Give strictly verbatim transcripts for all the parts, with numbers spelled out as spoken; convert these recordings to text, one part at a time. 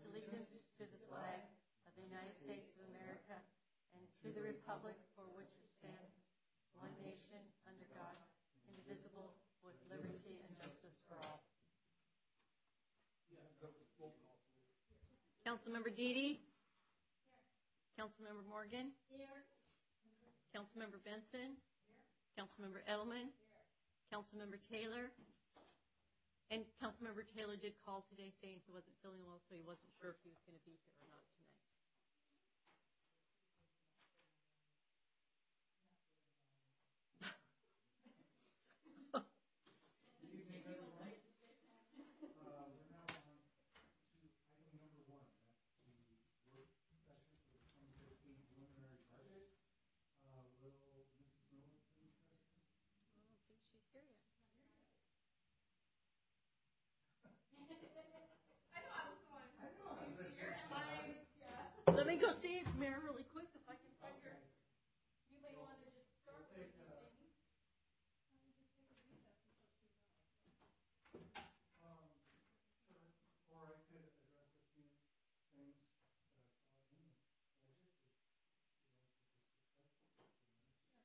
allegiance to the flag of the United States of America and to the republic for which it stands, one nation, under God, indivisible, with liberty and justice for all. Councilmember Deedy? Councilmember Morgan? Here. Councilmember Benson? Here. Councilmember Edelman? Here. Councilmember Taylor? And Councilmember Taylor did call today saying he wasn't feeling well, so he wasn't sure if he was going to be here or not tonight. Let me go see Mayor really quick if I can find her. You may want to just start with a few things. Um, sure. Or I could address a few things that I saw in the budget that you know to just discuss for a few minutes. Sure.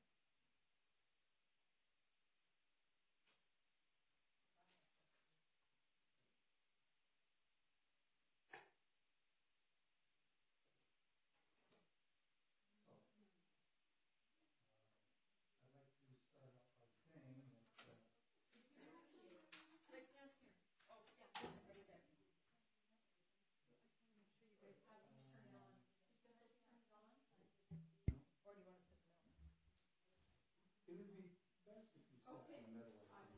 I'd like to start off by saying that uh, Right down here. Oh, yeah, right there. I just want to make sure you guys have these turned on. You got those turned on? Or do you want to sit in the middle? it would be best if you sat Okay. in the middle.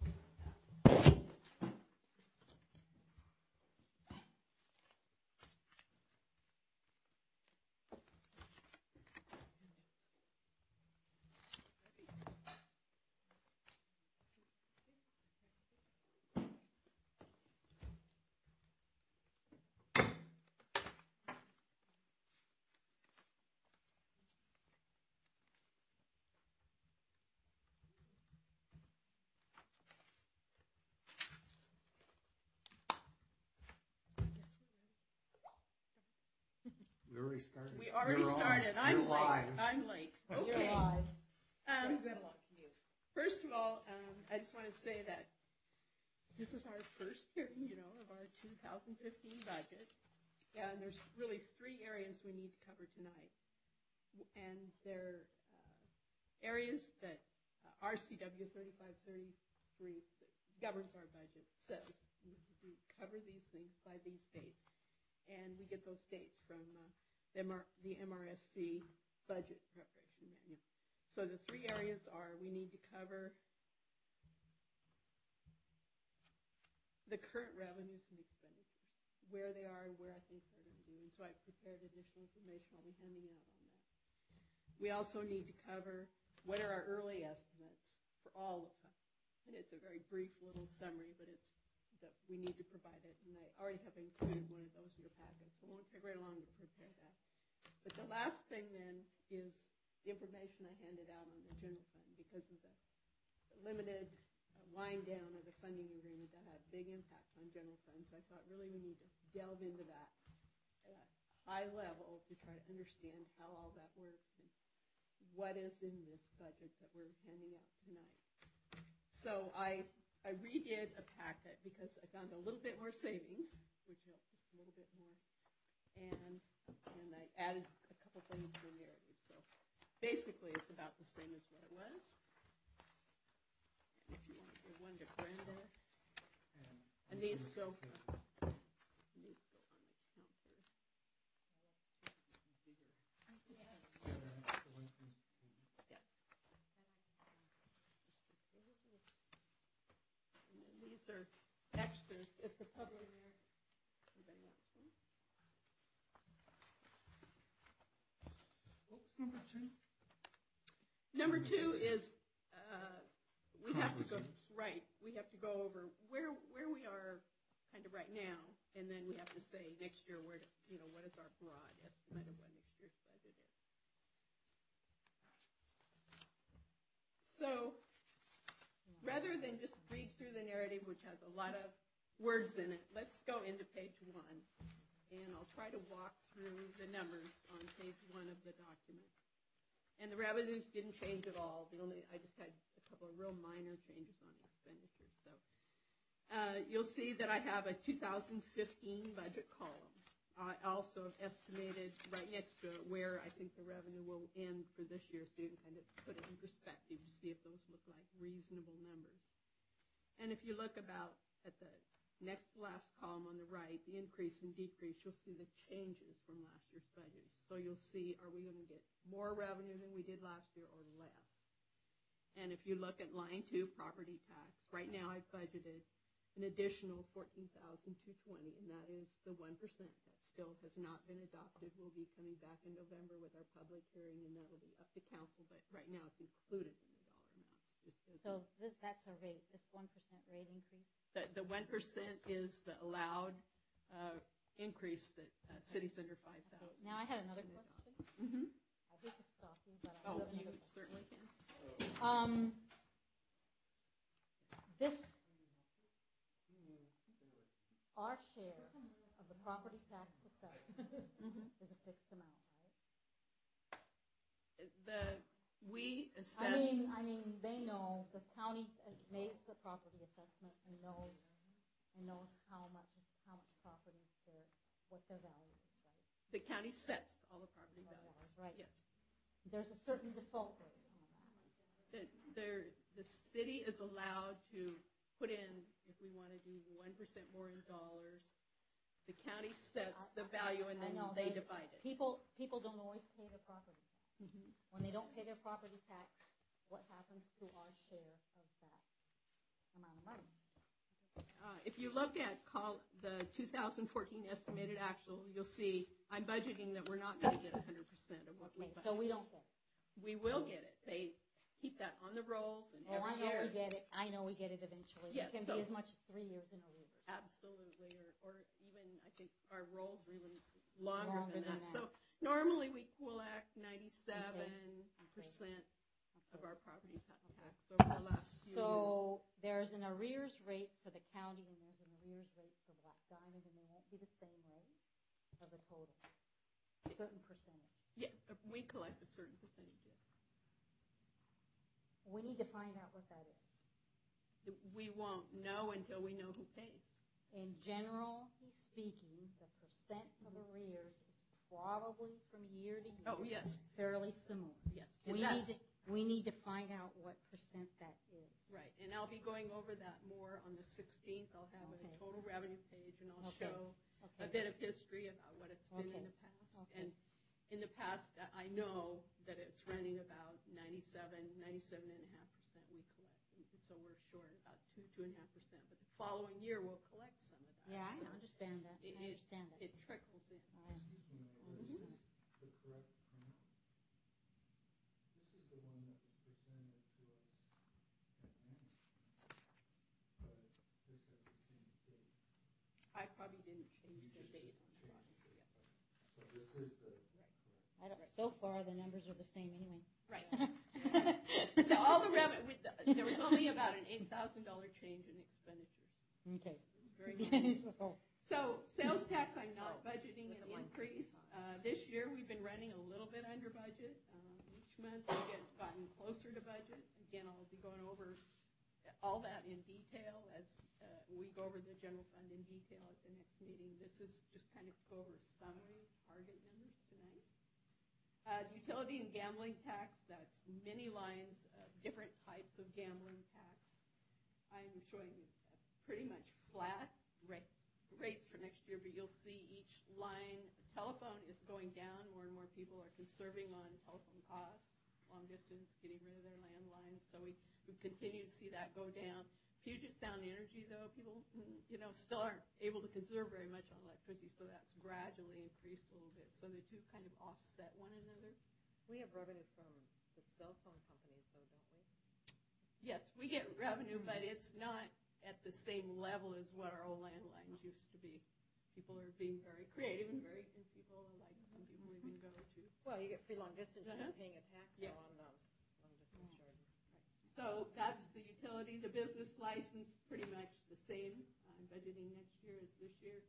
We already started. We already You're started. On. I'm You're late. live. I'm late. Okay. You're live. Um, You've got a long commute. first of all, um, I just want to say that this is our first hearing, you know, of our two thousand fifteen budget. And there's really three areas we need to cover tonight. And they're uh, areas that uh, R C W thirty-five thirty-three, that governs our budget, says we do cover these things by these dates. And we get those dates from uh, the, M R, the M R S C budget preparation manual. So the three areas are we need to cover the current revenues and expenditures, where they are and where I think they're going to do. And so I've prepared additional information I'll be handing out on that. We also need to cover what are our early estimates for all of them. And it's a very brief little summary, but it's that we need to provide it. And I already have included one of those in your packet, so it won't take very long to prepare that. But the last thing then is the information I handed out on the general fund because of the limited uh, wind down of the funding agreement that had a big impact on general funds. So I thought really we need to delve into that at a high level to try to understand how all that works and what is in this budget that we're handing out tonight. So I, I redid a packet because I found a little bit more savings, which helped just a little bit more. And, and I added a couple things to the narrative. So basically it's about the same as what it was. And if you want to give one to Brenda. And, And these go, and these go on the counter. Yes. And then these are extras if the public, anybody wants one? what was number two? Number two is, uh, we have to go, Conversations. right, we have to go over where, where we are kind of right now, and then we have to say next year where, to, you know, what is our broad estimate of what next year's budget is. So, rather than just read through the narrative, which has a lot of words in it, let's go into page one. and I'll try to walk through the numbers on page one of the document. And the revenues didn't change at all. The only, I just had a couple of real minor changes on expenditures. So uh, you'll see that I have a two thousand fifteen budget column. I also have estimated right next to it where I think the revenue will end for this year, so you can kind of put it in perspective to see if those look like reasonable numbers. And if you look about at the next to last column on the right, the increase and decrease, you'll see the changes from last year's budget. So you'll see, are we going to get more revenue than we did last year or less? And if you look at line two, property tax, right now I've budgeted an additional fourteen thousand two hundred twenty dollars, and that is the one percent. That still has not been adopted. We'll be coming back in November with our public hearing, and that'll be up to council, but right now it's included in the dollar amounts. Just as So this, that's a rate, this one percent rate increase? The, the one percent is the allowed uh, increase that uh, cities under five thousand. Okay. Now I had another question. Mm-hmm. I hate to stop you, but I Oh, do have you another question. certainly can. Um, this, our share of the property tax assessment is a fixed amount, right? The, we I assess, mean, I mean, they know, the county makes the property assessment and knows, and knows how much, how much property their, what their value is, right? the county sets all the property values. Right. Yes. There's a certain default rate on that. The, there, the city is allowed to put in, if we want to do one percent more in dollars, the county sets the value and I then know, they they- divide it. People, people don't always pay their property tax. Mhm. When they don't pay their property tax, what happens to our share of that amount of money? Uh, if you look at call, the two thousand fourteen estimated actual, you'll see I'm budgeting that we're not going to get one hundred percent of what we Okay, budget. so we don't get it. We will get it. They keep that on the rolls, and Oh, I every know year. we get it. I know we get it eventually. Yes, It can so- be as much as three years in arrears. Absolutely, or, or even, I think our rolls are even longer, Longer than, than that. that. So normally we collect ninety-seven percent of Okay. our property ta- tax over the last few years. So there's an arrears rate for the county and there's an arrears rate for Black Diamond, and they won't be the same rate of the total, a certain percentage. Yeah, uh, we collect a certain percentage, yes. We need to find out what that is. We won't know until we know who pays. In general speaking, the percent of arrears is probably from year to year. Oh, yes, Fairly similar. yes. We That's- need to, we need to find out what percent that is. Right, and I'll be going over that more on the sixteenth. I'll have a Okay. total revenue page, and I'll Okay. show Okay. a bit of history about what it's been in Okay. the past. Okay. And in the past, I- I know that it's running about ninety-seven, ninety-seven and a half percent we collect. And so we're short about two, two and a half percent. But the following year, we'll collect some of that. Yeah, I So understand that. it- I understand that. It trickles in. I- Excuse me, is this the correct printout? This is the one that was presented to us at Manning, but this has the same date. I probably didn't change You the just date changed on the it. bottom. Yeah. So this is the correct. I don't, so far, the numbers are the same anyway. Right. Now, all the revenue, there was only about an eight thousand dollars change in expenditures. Okay. It's very nice. So, So sales tax, I'm not budgeting an increase. Uh, This year, we've been running a little bit under budget. Um, Each month, we get gotten closer to budget. Again, I'll be going over all that in detail as uh, we go over the general fund in detail at the next meeting. This is just kind of to go over summary target numbers tonight. Uh, Utility and gambling tax, that's many lines of different types of gambling tax. I'm showing you a pretty much flat rate, rates for next year, but you'll see each line. Telephone is going down. More and more people are conserving on telephone costs, long distance, getting rid of their landlines. So we, we continue to see that go down. Puget Sound Energy, though, people, mm, you know, still aren't able to conserve very much on electricity, so that's gradually increased a little bit. So the two kind of offset one another. We have revenue from the cell phone companies, though, don't we? Yes, we get revenue, but it's not at the same level as what our old landlines used to be. People are being very creative and very, and people like, some people even go to. Well, you get free long distance, you're Uh-huh. not paying a tax Yes. now on those long distance charges. So that's the utility. The business license, pretty much the same. I'm budgeting next year as this year.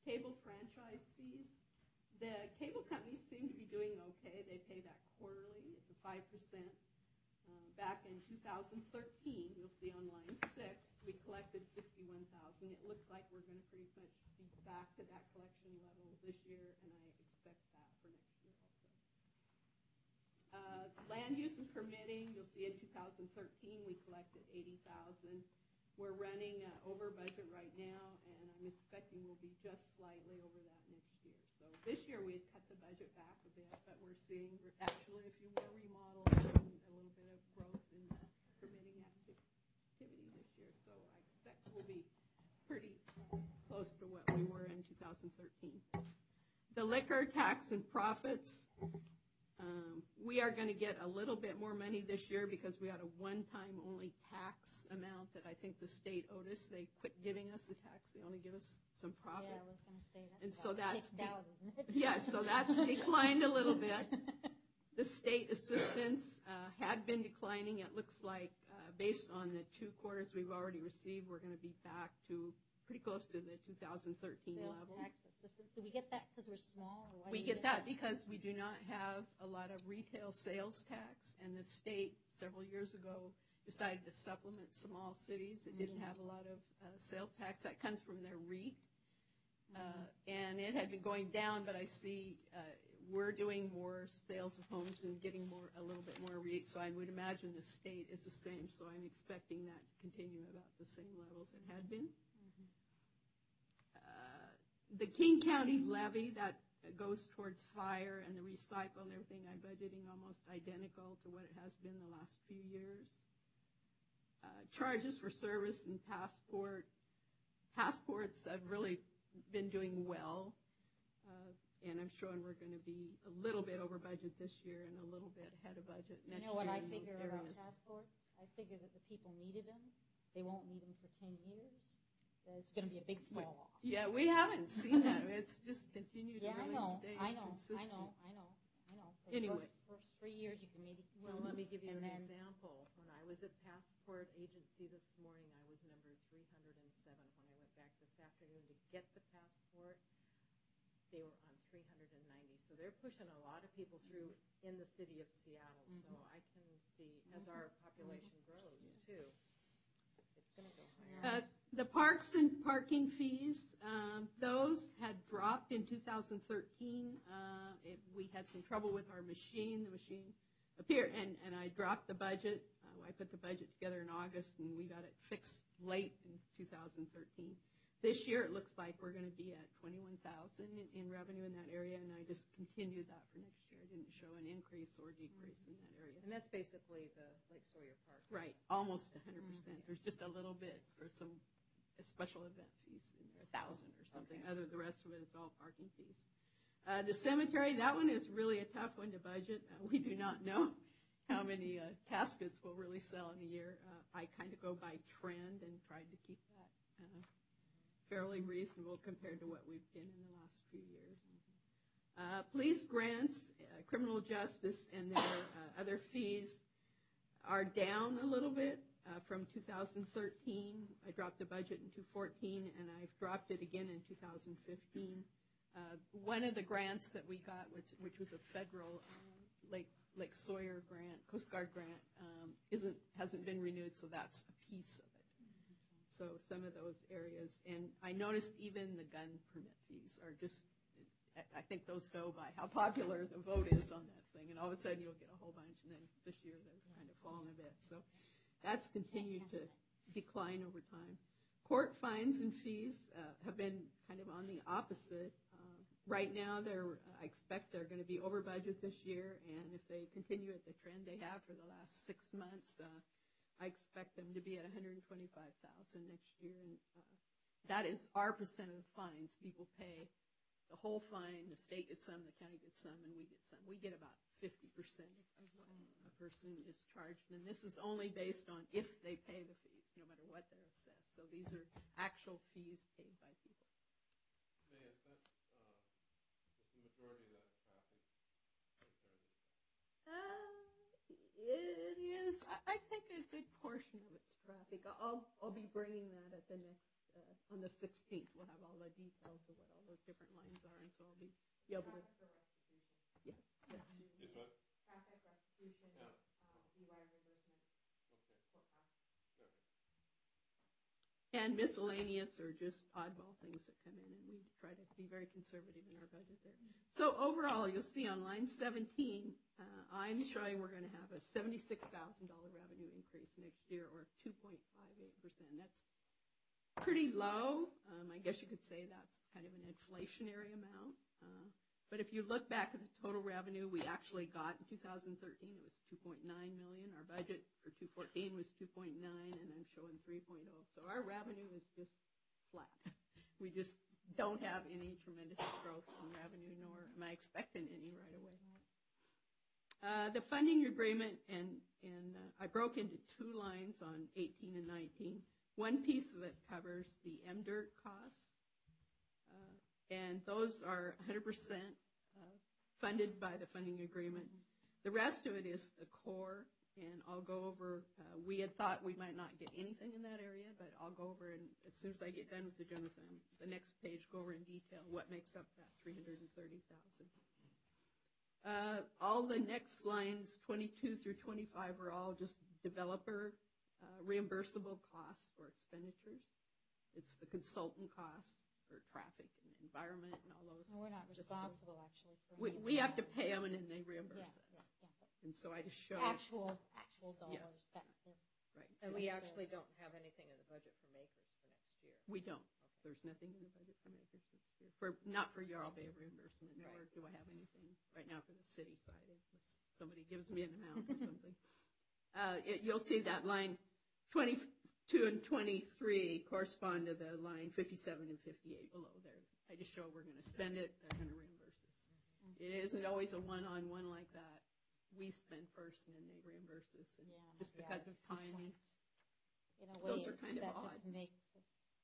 cable franchise fees. The cable companies seem to be doing okay. They pay that quarterly. It's a five percent. Uh, back in two thousand thirteen, you'll see on line six, we collected sixty-one thousand dollars. It looks like we're going to pretty much be back to that collection level this year, and I expect that for next year also. Uh, land use and permitting, you'll see in two thousand thirteen, we collected eighty thousand dollars. We're running uh, over budget right now, and I'm expecting we'll be just slightly over that next year. So this year we had cut the budget back a bit, but we're seeing actually a few more remodels and a little bit of growth in the permitting activity this year. So I expect we'll be pretty uh, close to what we were in two thousand thirteen. The liquor tax and profits, um, we are going to get a little bit more money this year because we had a one-time only tax amount that I think the state owed us. They quit giving us the tax. They only give us some profit. Yeah, I was gonna say that's And about so that's kicked out, isn't it? Yeah, so that's declined a little bit. The state assistance uh, had been declining. It looks like uh, based on the two quarters we've already received, we're going to be back to pretty close to the two thousand thirteen Sales level. tax assistance. Do we get that because we're small? Or why We do get that because we do not have a lot of retail sales tax, and the state several years ago decided to supplement small cities that didn't have a lot of uh, sales tax. That comes from their REIT, uh, and it had been going down, but I see uh, we're doing more sales of homes and getting more a little bit more REIT, so I would imagine the state is the same, so I'm expecting that to continue about the same levels it had been. The King County levy, that goes towards fire and the recycle and everything, I'm budgeting almost identical to what it has been the last few years. Uh, charges for service and passport. Passports have really been doing well, uh, and I'm showing we're going to be a little bit over budget this year and a little bit ahead of budget You next know what year I in those figure about areas. passports? I figure that the people needed them. They won't need them for ten years. It's going to be a big fall off. Yeah, we haven't seen that. It's just continued Yeah, to I really know, stay I know, consistent. I know, I know, I know. For Anyway. the first, first three years, you can maybe. Well, let me give you And an then- example. When I was at Passport Agency this morning, I was number three hundred seven. When I went back this afternoon to get the passport, they were on three hundred ninety. So they're pushing a lot of people through in the city of Seattle. So I can see, as our population grows too, it's going to go higher. Uh, the parks and parking fees, um, those had dropped in two thousand thirteen. Uh, it, we had some trouble with our machine. The machine appeared, and, and I dropped the budget. Uh, I put the budget together in August, and we got it fixed late in two thousand thirteen. This year, it looks like we're going to be at twenty-one thousand in, in revenue in that area, and I just continued that for next year. I didn't show an increase or decrease in that area. And that's basically the Lake Sawyer Park. Right, almost one hundred percent. There's just a little bit for some uh, special event fees in there, a thousand or something. Okay. Other the rest of it is all parking fees. Uh, the cemetery, that one is really a tough one to budget. Uh, we do not know how many uh, caskets we'll really sell in a year. Uh, I kind of go by trend and tried to keep that uh, fairly reasonable compared to what we've been in the last few years. Uh, police grants, uh, criminal justice, and their uh, other fees are down a little bit uh, from two thousand thirteen. I dropped the budget in two thousand fourteen, and I've dropped it again in two thousand fifteen. Uh, one of the grants that we got, which, which was a federal um, Lake Lake Sawyer grant, Coast Guard grant, um, isn't hasn't been renewed, so that's a piece of it. So some of those areas, and I noticed even the gun permit fees are just, I think those go by how popular the vote is on that thing, and all of a sudden you'll get a whole bunch, and then this year they've kind of fallen a bit. So that's continued to decline over time. Court fines and fees uh, have been kind of on the opposite. Uh, right now, they're, I expect they're going to be over budget this year, and if they continue at the trend they have for the last six months, uh, I expect them to be at one hundred twenty-five thousand dollars next year, and uh, that is our percent of the fines people pay. The whole fine, the state gets some, the county gets some, and we get some. We get about fifty percent of what a person is charged, and this is only based on if they pay the fees, no matter what they're assessed. So these are actual fees paid by people. May I ask that, uh, is the majority of that traffic right there this day? Uh, it is, I, I think a good portion of it's traffic. I'll, I'll be bringing that at the next uh, on the sixteenth, we'll have all the details of what all those different lines are, and so I'll be, be able to. Yeah. yeah. It's what? Traffic restitution, Yeah. uh, D Y reimbursements, Okay. court costs. Okay. And miscellaneous or just oddball things that come in, and we try to be very conservative in our budget there. So overall, you'll see on line seventeen, uh, I'm showing we're going to have a seventy-six thousand dollars revenue increase next year, or two point five eight percent. That's pretty low. Um, I guess you could say that's kind of an inflationary amount. Uh, but if you look back at the total revenue we actually got in two thousand thirteen, it was two point nine million dollars. Our budget for two fourteen was two point nine, and I'm showing three point oh. So our revenue is just flat. We just don't have any tremendous growth in revenue, nor am I expecting any right away. Uh, the funding agreement, and, and uh, I broke into two lines on eighteen and nineteen. One piece of it covers the M D R T costs, uh, and those are one hundred percent uh, funded by the funding agreement. The rest of it is the core, and I'll go over, uh, we had thought we might not get anything in that area, but I'll go over, and as soon as I get done with the general fund, the next page, go over in detail what makes up that three hundred thirty thousand dollars. Uh, all the next lines, twenty-two through twenty-five, are all just developer uh, reimbursable costs or expenditures. It's the consultant costs for traffic and environment and all those. And we're not responsible, actually, for We, any of we have to that. pay them, and then they reimburse Yeah, us. yeah, yeah, but And so I just show. Actual, actual dollars, Yes. that's their, Right. And we Yes, actually don't have anything in the budget for makers for next year. We don't. There's nothing in the budget for makers this year. For, not for Yarl Bay reimbursement, nor Right. do I have anything right now for the city side, unless somebody gives me an amount or something. Uh, it, you'll see that line twenty-two and twenty-three correspond to the line fifty-seven and fifty-eight below there. I just show we're going to spend it, they're going to reimburse us. It isn't always a one-on-one like that. We spend first, and then they reimburse us, and yeah. just yeah, because of it's timing. In a way, Those are it's- kind of that odd. just makes us,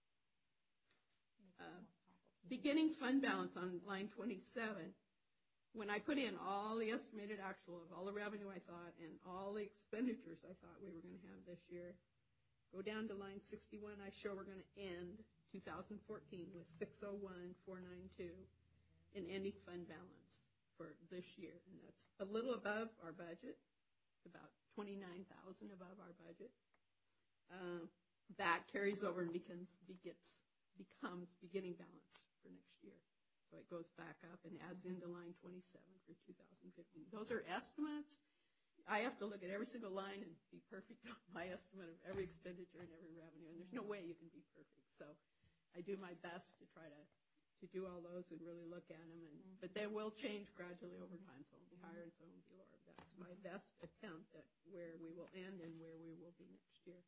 makes it Uh, more complicated. Beginning fund balance on line twenty-seven, when I put in all the estimated actual of all the revenue I thought and all the expenditures I thought we were going to have this year, go down to line sixty-one, I show we're going to end two thousand fourteen with six oh one four ninety-two in ending fund balance for this year. And that's a little above our budget, about twenty-nine thousand above our budget. Uh, that carries over and becomes, begets, becomes beginning balance for next year. So it goes back up and adds into line twenty-seven for two thousand fifteen. Those are estimates. I have to look at every single line and be perfect on my estimate of every expenditure and every revenue, and there's no way you can be perfect. So I do my best to try to, to do all those and really look at them. And, but they will change gradually over time. Some will be higher and some will be lower. That's my best attempt at where we will end and where we will be next year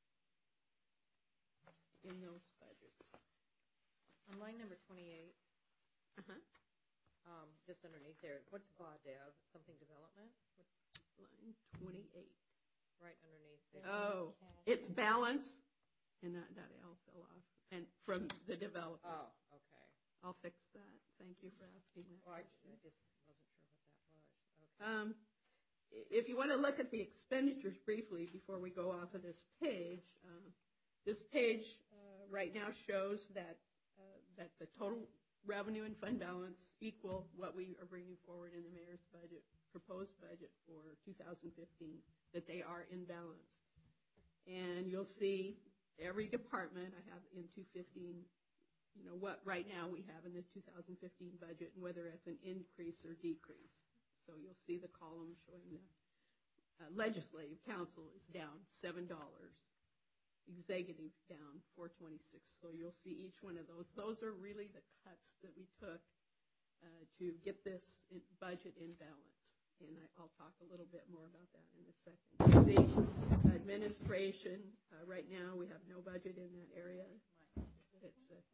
in those budgets. On line number twenty-eight, Uh-huh. um, just underneath there, what's B A D E V, something development? What's Line twenty-eight. right underneath there? Oh, Cash. it's balance, and that, that L fell off, and from the developers. Oh, okay. I'll fix that. Thank you for asking that Well, I, question. I just wasn't sure what that was. Okay. Um, i- if you want to look at the expenditures briefly before we go off of this page, uh, this page uh, right now shows that uh, that the total revenue and fund balance equal what we are bringing forward in the mayor's budget, proposed budget for two thousand fifteen, that they are in balance. And you'll see every department I have in two fifteen, you know, what right now we have in the two thousand fifteen budget and whether it's an increase or decrease. So you'll see the column showing the uh, legislative council is down seven dollars. Executive down four twenty-six. So you'll see each one of those. Those are really the cuts that we took uh, to get this in budget in balance. And I, I'll talk a little bit more about that in a second. You see, administration, uh, right now we have no budget in that area. It's a,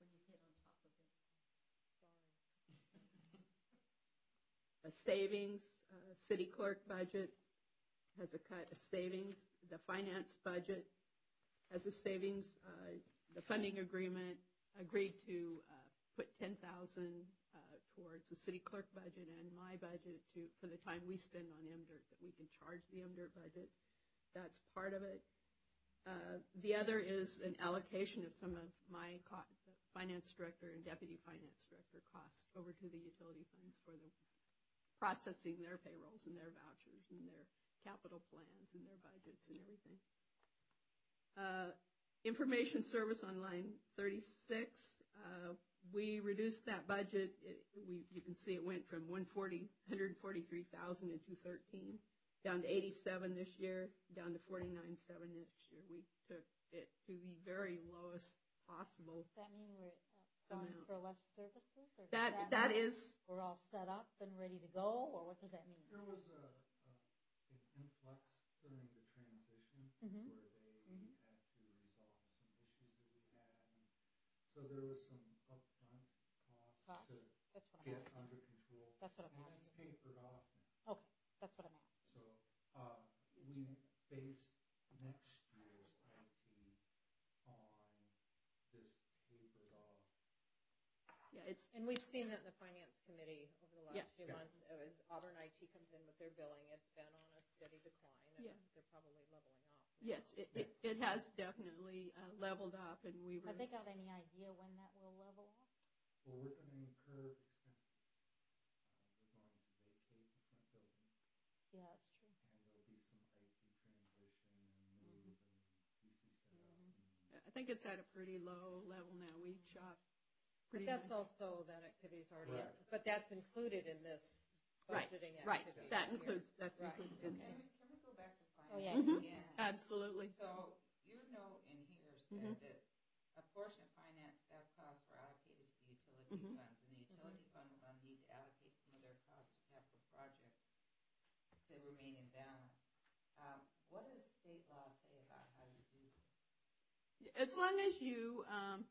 a savings, uh, city clerk budget has a cut, a savings, the finance budget has a savings. Uh, the funding agreement agreed to uh, put ten thousand uh, towards the city clerk budget and my budget to for the time we spend on M D R T, that we can charge the M D R T budget. That's part of it. Uh, the other is an allocation of some of my co- the finance director and deputy finance director costs over to the utility funds for the processing their payrolls and their vouchers and their capital plans and their budgets and everything. Uh, information service on line thirty-six, uh, we reduced that budget. It, we, you can see it went from one hundred forty-three thousand in two thirteen down to eighty-seven this year, down to forty-nine seven next year. We took it to the very lowest possible. Does that mean we're uh, going Amount. for less services? Or does That that that mean is we're all set up and ready to go, or what does that mean? There was a, a, an influx during the transition Mhm. where they Mhm. had to resolve some issues that we had. And so there was some upfront costs Costs? to That's what I'm get asking. under control. That's what I'm And that's asking. tapered off now. Okay, that's what I'm asking. So uh, we based next year's I T on this tapered off. yeah, it's And we've seen that in the finance committee over the Yeah. last few Yeah. months. As Auburn I T comes in with their billing, it's been on a steady decline, and Yeah. they're probably leveling off. now. yes, it, it, it has definitely uh, leveled up, and we were Have they got any idea when that will level off? Well, we're going to incur expenses. Uh, we're going to vacate the front building, Yeah, that's true. and there'll be some I T transition and move and P C setup. And I think it's at a pretty low level now. We shop But pretty that's high. also, that activity's already, in- Right. but that's included in this Right, budgeting right. activity. That here. includes that's Right, included in okay. this. Can we, can we go back to Oh, yeah. finance Mhm. again? Absolutely. So your note in here said Mhm. that a portion of finance staff costs were allocated to the utility Mhm. funds, and the utility fund will then need to allocate some of their costs to capital projects to remain in balance. Um, what does state law say about how you do this? As long as you um,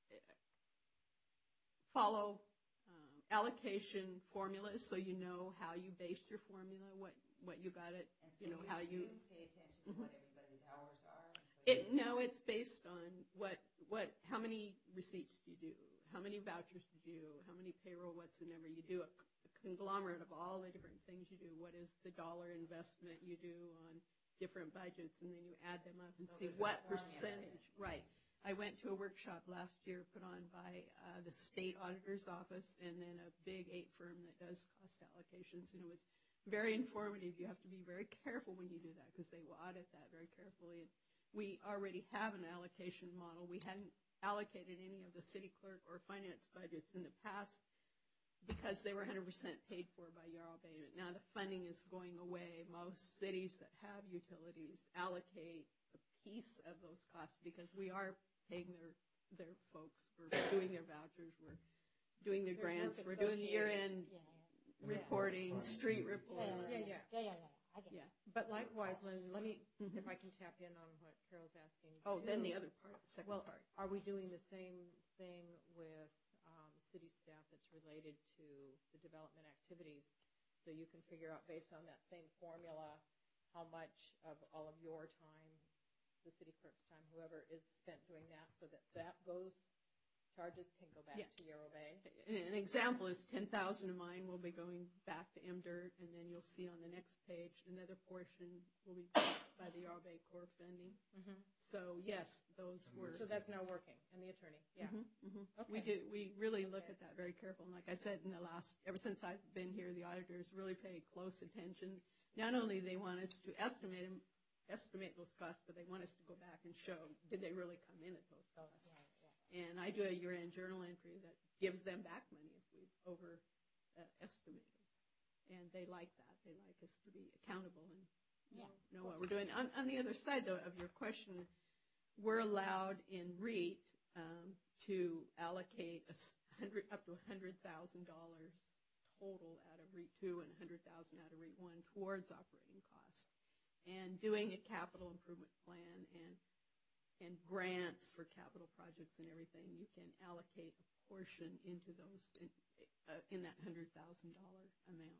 follow um, allocation formulas, so you know how you based your formula, what what you got it, And so you know how you. pay attention to what everybody's hours are. And so It you- no, it's based on what what how many receipts do you do, how many vouchers do you do, how many payroll, what's the number. You do a, a conglomerate of all the different things you do. What is the dollar investment you do on different budgets, and then you add them up and So see there's a what formula. percentage. Right. I went to a workshop last year put on by uh, the state auditor's office and then a big eight firm that does cost allocations, and it was very informative. You have to be very careful when you do that because they will audit that very carefully. And we already have an allocation model. We hadn't allocated any of the city clerk or finance budgets in the past because they were one hundred percent paid for by Yarrow Bay. Now the funding is going away. Most cities that have utilities allocate a piece of those costs because we are paying their their folks. We're doing their vouchers. We're doing their There's grants. work We're doing the associated. year-end Yeah, yeah. reporting, street Yeah, reporting. yeah, yeah. Yeah, Yeah, yeah, yeah. I get Yeah. it. But likewise, Lynn, let me, Mhm. if I can tap in on what Carol's asking. Oh, then too. the other part, the second Well, part. are we doing the same thing with um, city staff that's related to the development activities? So you can figure out based on that same formula, how much of all of your time, the city clerk's time, whoever is spent doing that, so that, that those charges can go back Yeah. to Yarrow Bay? An an example is ten thousand of mine will be going back to M DIRT, and then you'll see on the next page, another portion will be backed by the Yarrow Bay Corps funding. Mhm. So yes, those were. So that's now working, and the attorney, yeah. Mhm, mhm. We Okay. do, we really look Okay. at that very careful. And like I said, in the last, ever since I've been here, the auditors really pay close attention. Not only they want us to estimate them, estimate those costs, but they want us to go back and show, did they really come in at those Those, costs? yeah, yeah. And I do a year-end journal entry that gives them back money if we've over uh, estimated. And they like that. They like us to be accountable and Yeah. know, know what we're doing. On, on the other side, though, of your question, we're allowed in REIT um, to allocate a s- hundred, up to one hundred thousand dollars total out of REIT two and one hundred thousand dollars out of REIT one towards operating costs. And doing a capital improvement plan and and grants for capital projects and everything, you can allocate a portion into those in, uh, in that one hundred thousand dollars amount.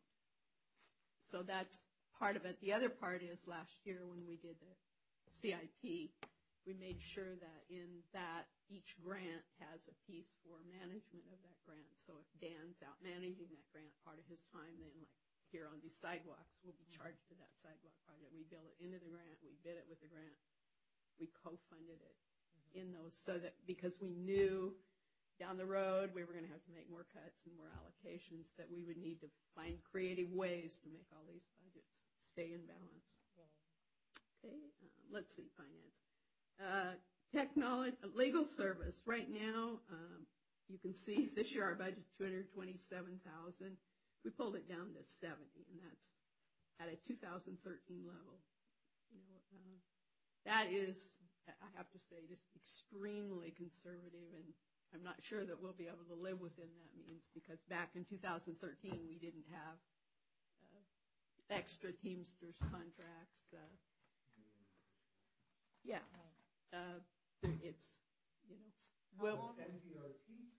So that's part of it. The other part is last year when we did the C I P, we made sure that in that each grant has a piece for management of that grant. So if Dan's out managing that grant part of his time, then like here on these sidewalks, we'll be charged to that sidewalk project. We bill it into the grant, we bid it with the grant, we co-funded it in those, so that, because we knew down the road we were going to have to make more cuts and more allocations, that we would need to find creative ways to make all these budgets stay in balance. Okay, uh, let's see, finance. Uh, technology, legal service. Right now, um, you can see this year our budget is two hundred twenty-seven thousand dollars. We pulled it down to seventy, and that's at a two thousand thirteen level. You know, uh, that is, I have to say, just extremely conservative, and I'm not sure that we'll be able to live within that means, because back in two thousand thirteen we didn't have uh, extra Teamsters contracts. Uh, yeah, uh, there, it's, you know, well, But N D R T time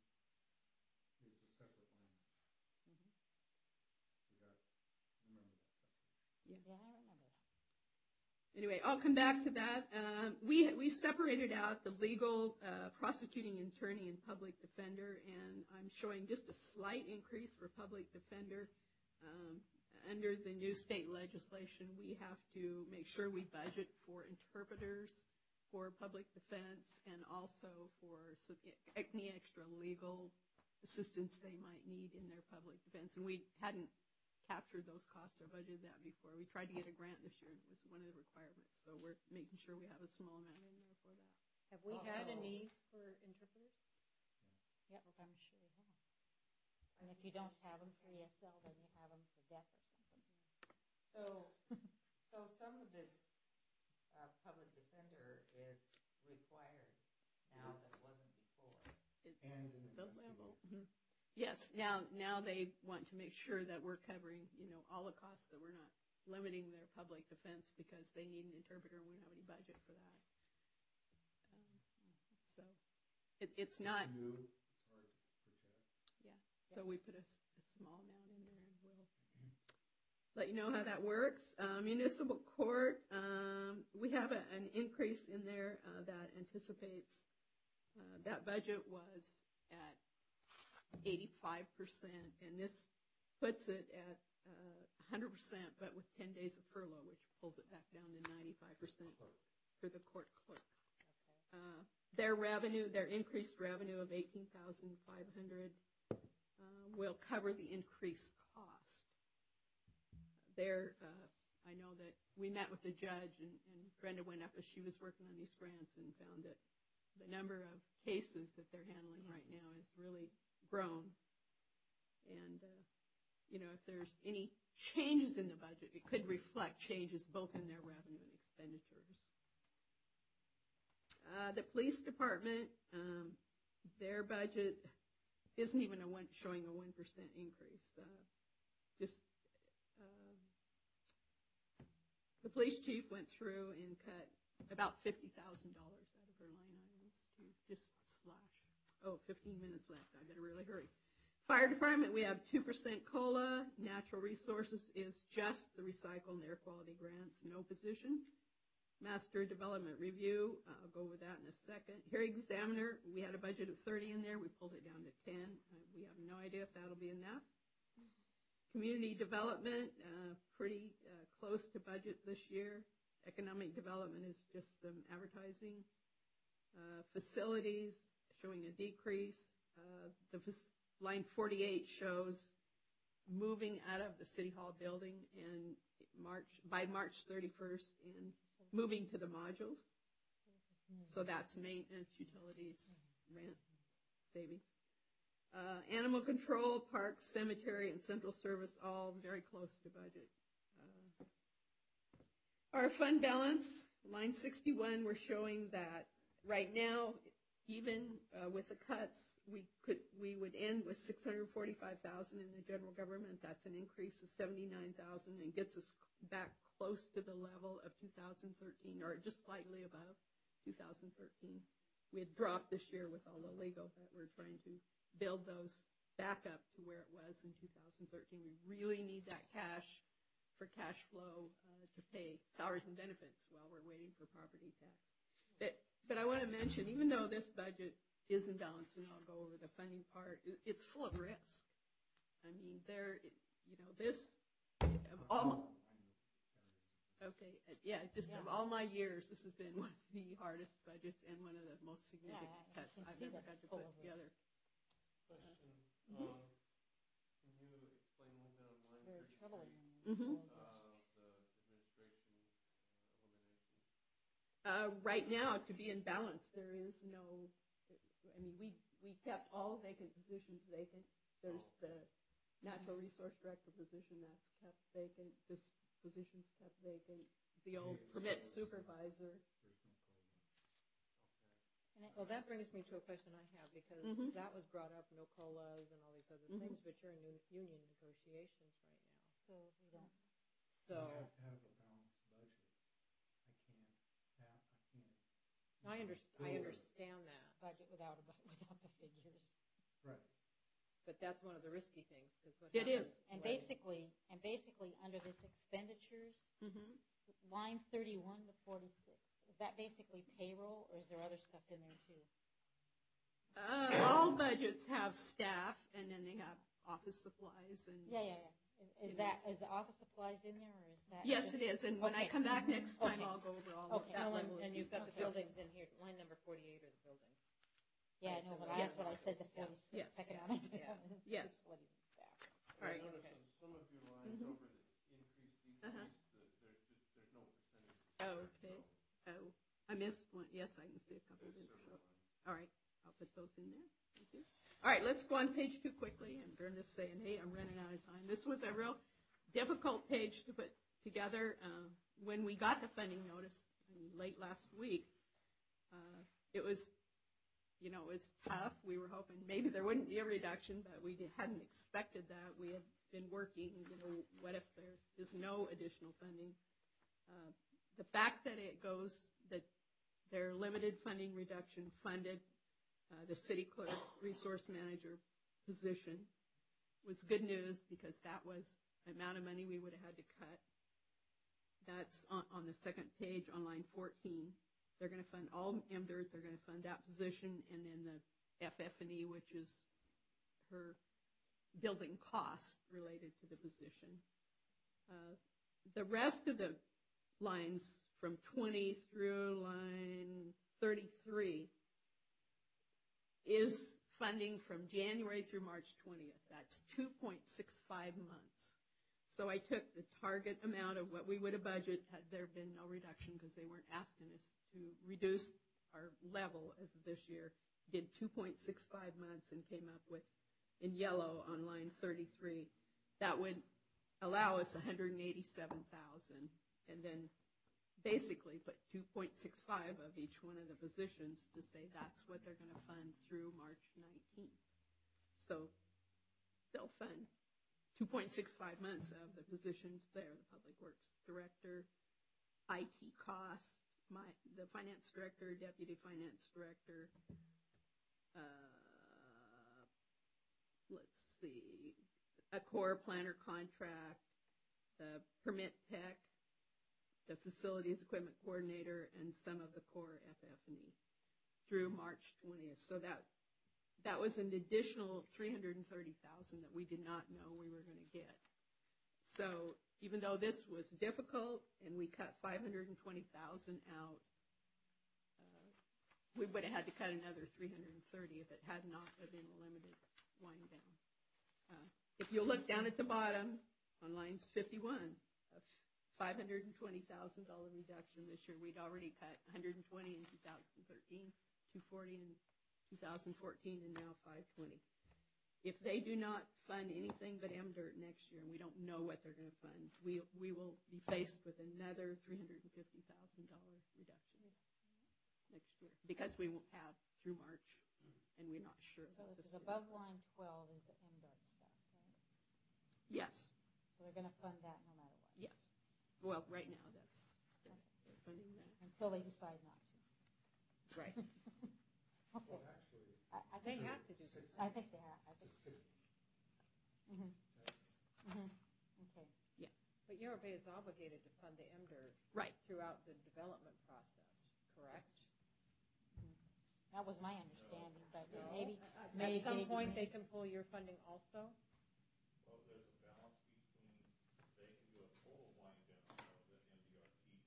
is a separate line. Mhm. We got, remember that separation. yeah. Yeah, I remember that. Anyway, I'll come back to that. Um, we we separated out the legal, uh, prosecuting attorney and public defender, and I'm showing just a slight increase for public defender. Um, under the new state legislation, we have to make sure we budget for interpreters for public defense, and also for some, any extra legal assistance they might need in their public defense. And we hadn't captured those costs or budgeted that before. We tried to get a grant this year, and it was one of the requirements. So we're making sure we have a small amount in there for that. Have we had a Also- need for interpreters? Yep, I'm sure you have. And if you don't have them for E S L, then you have them for deaf or something. So, so some of this uh, public defender is required now that wasn't before. And an The investigator. level. Mhm. Yes, now, now they want to make sure that we're covering, you know, all the costs, that we're not limiting their public defense because they need an interpreter and we don't have any budget for that. Um, So, it, it's not, It's new, it's hard to project. yeah, so we put a, s- a small amount in there, and we'll let you know how that works. Uh, municipal court, um, we have a, an increase in there uh, that anticipates, uh, that budget was at eighty-five percent, and this puts it at uh, one hundred percent, but with ten days of furlough, which pulls it back down to ninety-five percent for the court clerk. Uh, their revenue, their increased revenue of eighteen thousand five hundred dollars uh, will cover the increased cost. There, uh, I know that we met with the judge, and, and Brenda went up as she was working on these grants and found that the number of cases that they're handling right now is really grown. And, uh, you know, if there's any changes in the budget, it could reflect changes both in their revenue and expenditures. Uh, the police department, um, their budget isn't even a one, showing a one percent increase. Uh, just um, the police chief went through and cut about fifty thousand dollars out of her line items to just slash. Oh, fifteen minutes left. I better really hurry. Fire department, we have two percent COLA. Natural resources is just the recycle and air quality grants, no position. Master development review, I'll go over that in a second. Hearing examiner, we had a budget of thirty in there. We pulled it down to ten. Uh, we have no idea if that'll be enough. Community development, uh, pretty uh, close to budget this year. Economic development is just some advertising. Uh, facilities, showing a decrease. Uh, the f- line forty-eight shows moving out of the City Hall building and March by March thirty-first and moving to the modules. So that's maintenance, utilities, rent, savings. Uh, animal control, parks, cemetery, and central service, all very close to budget. Uh, our fund balance, line sixty-one, we're showing that right now, even uh, with the cuts, we could we would end with six hundred forty-five thousand in the general government. That's an increase of seventy-nine thousand and gets us back close to the level of two thousand thirteen, or just slightly above two thousand thirteen. We had dropped this year with all the legal, but we're trying to build those back up to where it was in two thousand thirteen. We really need that cash for cash flow uh, to pay salaries and benefits while we're waiting for property tax. But, but I want to mention, even though this budget is in balance, and I'll go over the funding part, it, it's full of risk. I mean, there, you know, this, of all, okay. say, uh, yeah, just of Yeah. all my years, this has been one of the hardest budgets and one of the most Yeah, significant I- I cuts can I've see ever that had it's to full put of risk. together. Question, Mhm. um, can you explain a little bit on line It's very troubling. thirty-three, Mhm. Full of risk. uh, the administration uh, elimination? Uh, right now, to be in balance, there is no, I mean, we, we kept all vacant positions vacant. There's Oh. the natural resource director position that's kept vacant, this position's kept vacant, the old Okay, permit so it's- supervisor. There's no COLA. And it- Well, that brings me to a question I have, because Mhm. that was brought up, no COLAs and all these other Mhm. things, but you're in nu- union negotiations right now. So we don't, So, You have to have a balanced budget. I can't, ha- I can't. I underst, I Go- understand that, budget without, a bu- without the figures. Right. but that's one of the risky things, because what It happens is. And when- basically, and basically, under this expenditures, Mhm. line thirty-one to forty-six, is that basically payroll, or is there other stuff in there too? Uh, all budgets have staff, and then they have office supplies and. Yeah, yeah, yeah. Is- You Is know. that, is the office supplies in there, or is that? Yes, just- it is, and when I Okay. come back next time, Okay. I'll go over all of Okay. that Well, level and, of and you've got the detail. buildings in here, line number forty-eight are the buildings. Yeah, I Right, know, so but the- that's what I said, the Yeah. forty-six, Yes. economic Yeah. development. Yes. Facilities and staff. All right. I noticed Okay. on some of your lines Mhm. over the increase, decrease, Uh-huh. that there's just, there's no percentage. Oh, okay. Oh, I missed one. Yes, I can see a couple of There's them. several lines. All right, I'll put those in there. Thank you. All right, let's go on page two quickly. And Brenda's saying, hey, I'm running out of time. This was a real difficult page to put together. Uh, when we got the funding notice, I mean, late last week, uh, it was, you know, it was tough. We were hoping maybe there wouldn't be a reduction, but we di- hadn't expected that. We had been working, you know, what if there is no additional funding? Uh, the fact that it goes, that their limited funding reduction funded uh, the city clerk resource manager position was good news, because that was the amount of money we would have had to cut. That's on, on the second page on line fourteen. They're going to fund all M D R T. They're going to fund that position, and then the F F and E, which is her building cost related to the position. Uh, the rest of the lines from twenty through line thirty-three is funding from January through March twentieth. That's two point six five months. So I took the target amount of what we would have budgeted had there been no reduction, because they weren't asking us to reduce our level as of this year, did two point six five months and came up with, in yellow on line thirty-three, that would allow us one hundred eighty-seven thousand, and then basically put two point six five of each one of the positions to say that's what they're going to fund through March nineteenth. So they'll fund two point six five months of the positions there, the Public Works Director, I T costs, my, the Finance Director, Deputy Finance Director, uh, let's see, a core planner contract, the permit tech, the facilities equipment coordinator, and some of the core F F and E through March twentieth. So that that was an additional three hundred thirty thousand dollars that we did not know we were going to get. So even though this was difficult and we cut five hundred twenty thousand dollars out, uh, we would have had to cut another three hundred thirty thousand dollars if it had not been a limited wind down. Uh, if you look down at the bottom on lines fifty-one, a five hundred twenty thousand dollars reduction this year. We'd already cut one hundred twenty in two thousand thirteen, two hundred forty in two thousand fourteen, and now five hundred twenty. If they do not fund anything but M D R T next year, and we don't know what they're going to fund, we we will be faced with another three hundred fifty thousand dollars reduction next year, because we won't have through March, and we're not sure. So about this the is city. above line twelve is the M D R T stuff, right? Yes, So they're gonna fund that no matter what, yes. Well, right now, that's, they're they're funding that. until they decide not to. Right. Okay, Well, actually, I, I They think, have to do six, this. I think they have, I to think, sixty. mhm, That's, mhm, okay. But U R B is obligated to fund the M D R T Right. throughout the development process, correct? That was my understanding, but No? maybe, At maybe. some point, maybe- they can pull your funding also? Well, there's a balance between, they can do a total wind down of the M D R T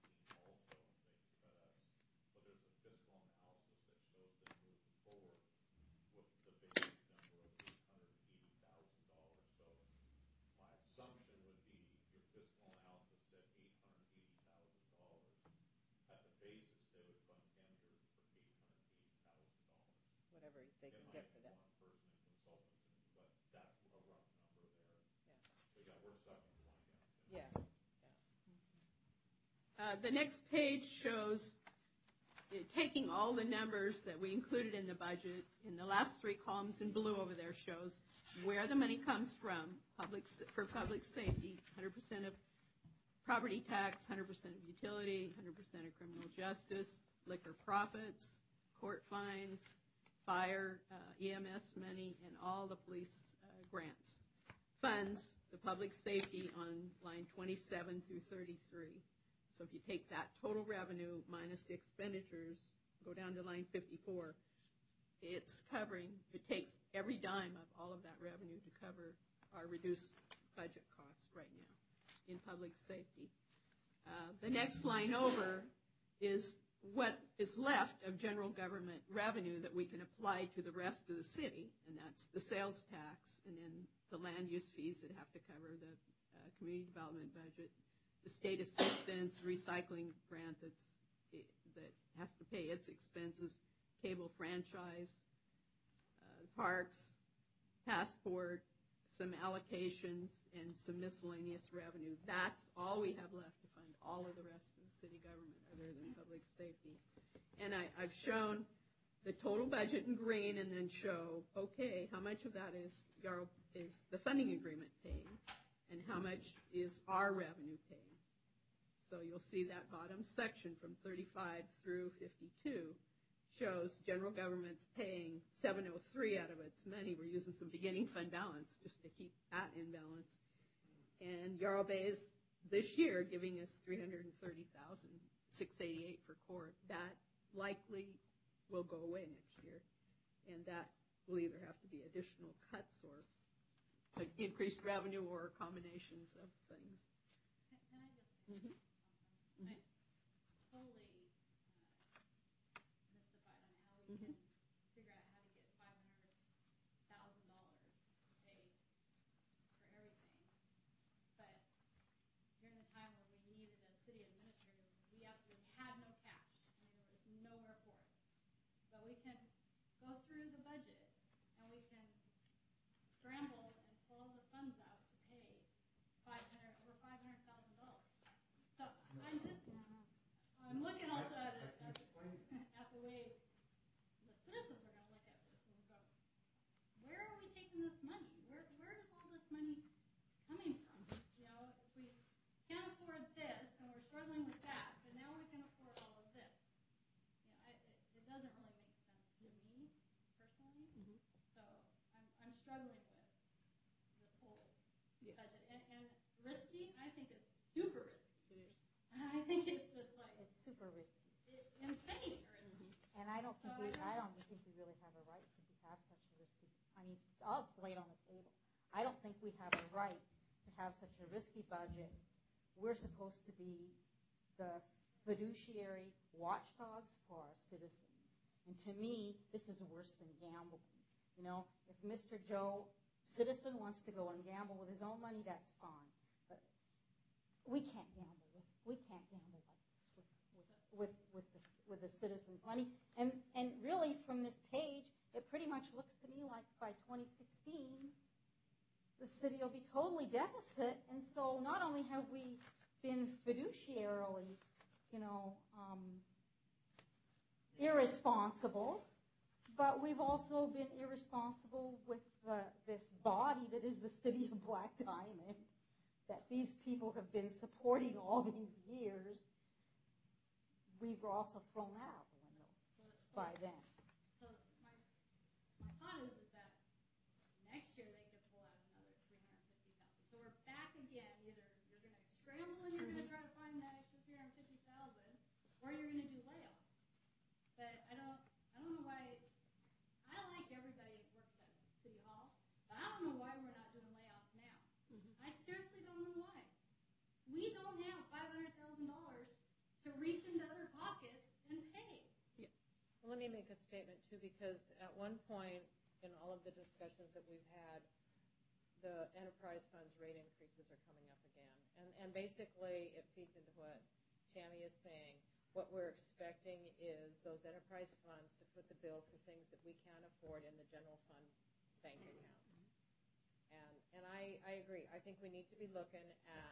they can get for that. One person in consultants, but that's a rough number there. Yeah. So yeah, we're sucking the line down. Yeah. Uh, the next page shows, uh, taking all the numbers that we included in the budget, in the last three columns in blue over there shows where the money comes from public for public safety, one hundred percent of property tax, one hundred percent of utility, one hundred percent of criminal justice, liquor profits, court fines, fire, uh, E M S money, and all the police uh, grants. Funds, the public safety on line twenty-seven through thirty-three. So if you take that total revenue minus the expenditures, go down to line fifty-four, it's covering, it takes every dime of all of that revenue to cover our reduced budget costs right now in public safety. Uh, the next line over is what is left of general government revenue that we can apply to the rest of the city, and that's the sales tax and then the land use fees that have to cover the uh, community development budget, the state assistance, recycling grant that's, it, that has to pay its expenses, cable franchise, uh, parks, passport, some allocations, and some miscellaneous revenue. That's all we have left to fund all of the rest of the city government other than public safety. And I, I've shown the total budget in green and then show, okay, how much of that is, is the funding agreement paying and how much is our revenue paying. So you'll see that bottom section from thirty-five through fifty-two shows general government's paying seven oh three out of its money. We're using some beginning fund balance just to keep that in balance. And Yarrow Bay is this year giving us three hundred thirty thousand six hundred eighty-eight for court. That likely will go away next year. And that will either have to be additional cuts or increased revenue or combinations of things. Can, can I just say Mm-hmm. something? I'm totally uh, mystified on how we Mm-hmm. can figure out how to get five hundred thousand dollars to pay for everything. But during the time when we needed a city administrator, we absolutely had no cash. I mean, there was nowhere for it. But we can go through the budget and we can scramble and pull the funds out to pay five hundred over five hundred thousand dollars. So I'm just, I'm looking also at, it, at, at the way the citizens are going to look at this and go, where are we taking this money? Where where is all this money coming from? You know, if we can't afford this and we're struggling with that, but now we can afford all of this. You know, I, it, it doesn't really make sense to me personally. Mm-hmm. So I'm I'm struggling with this whole Yeah. budget and, and risky. I think it's super risky. It is. I think it's just like It's super risky. it, insane risky. And I don't think So we, I I don't think we really have a right to be- have such a risky, I mean, I'll just lay it on the table. I don't think we have a right to have such a risky budget. We're supposed to be the fiduciary watchdogs for our citizens. And to me, this is worse than gambling. You know, if Mister Joe, citizen, wants to go and gamble with his own money, that's fine. But we can't gamble with, we can't gamble like this with, with, with, with, the, with the citizens' money. And, and really, from this page, it pretty much looks to me like by twenty sixteen, the city will be totally deficit. And so not only have we been fiduciarily, you know, um, irresponsible, but we've also been irresponsible with the, this body that is the city of Black Diamond, that these people have been supporting all these years. We've also thrown that out the window by then. So my my thought is is that next year they could pull out another three hundred fifty thousand. So we're back again. Either you're going to scramble and you're going to try to find that extra three hundred fifty thousand, or you're going to do layoffs. But I don't I don't know why. It's, I like everybody that works at City Hall, but I don't know why we're not doing layoffs now. Mm-hmm. I seriously don't know why. We don't have five hundred thousand dollars to reach into other pockets and pay. Well, let me make a statement, too, because at one point in all of the discussions that we've had, the enterprise funds rate increases are coming up again. And, and basically, it feeds into what Tammy is saying. what we're expecting is those enterprise funds to foot the bill for things that we can't afford in the general fund bank account. And and I, I agree. I think we need to be looking at,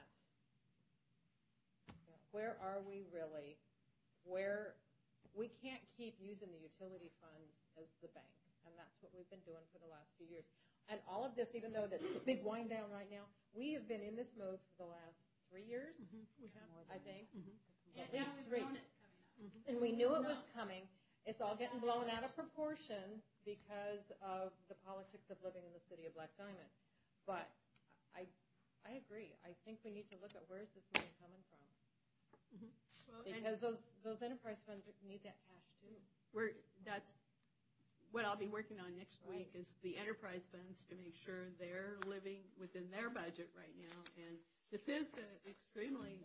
you know, where are we really? Where we can't keep using the utility funds as the bank, and that's what we've been doing for the last few years. And all of this, even though that's the big wind down right now, we have been in this mode for the last three years. Mm-hmm. We have. I think. And At now least we've three. known it's coming up. Mm-hmm. And we knew it was coming. It's all getting blown out of proportion because of the politics of living in the city of Black Diamond. But I, I agree. I think we need to look at where is this money coming from. Mm-hmm. Well, and Because those those enterprise funds need that cash too. we're, that's what I'll be working on next Right. week is the enterprise funds to make sure they're living within their budget right now. And this is an extremely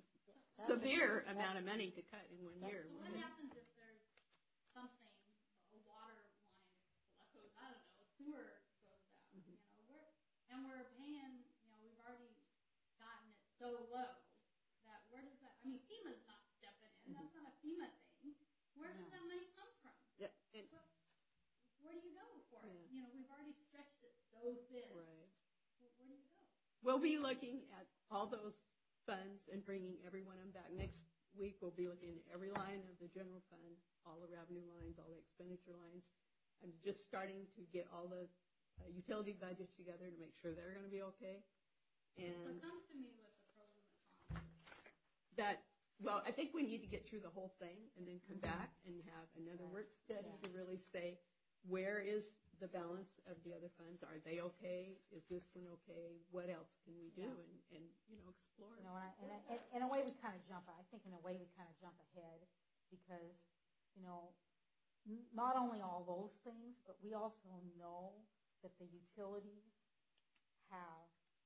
severe amount of money to cut in one year. So what happens if there's something, a water line explodes, I don't know, a sewer goes out, you know, we're, and we're paying, you know, we've already gotten it so low that where does that, I mean, FEMA's not stepping in, that's not a FEMA thing. Where does that money come from? Yeah, and, What, where do you go for it? Yeah. You know, we've already stretched it so thin. right. Where, where do you go? We'll be looking at all those funds and bringing every one of them back. Next week, we'll be looking at every line of the general fund, all the revenue lines, all the expenditure lines. I'm just starting to get all the uh, utility budgets together to make sure they're going to be okay. So And come to me with the pros and the cons. that, well, I think we need to get through the whole thing and then come back and have another work study to really say, where is the balance of the other funds? Are they okay? Is this one okay? What else can we do? And, and you know, explore. You know, and, I, and, I, and in a way, we kind of jump. I think in a way we kind of jump ahead because, you know, n- not only all those things, but we also know that the utilities have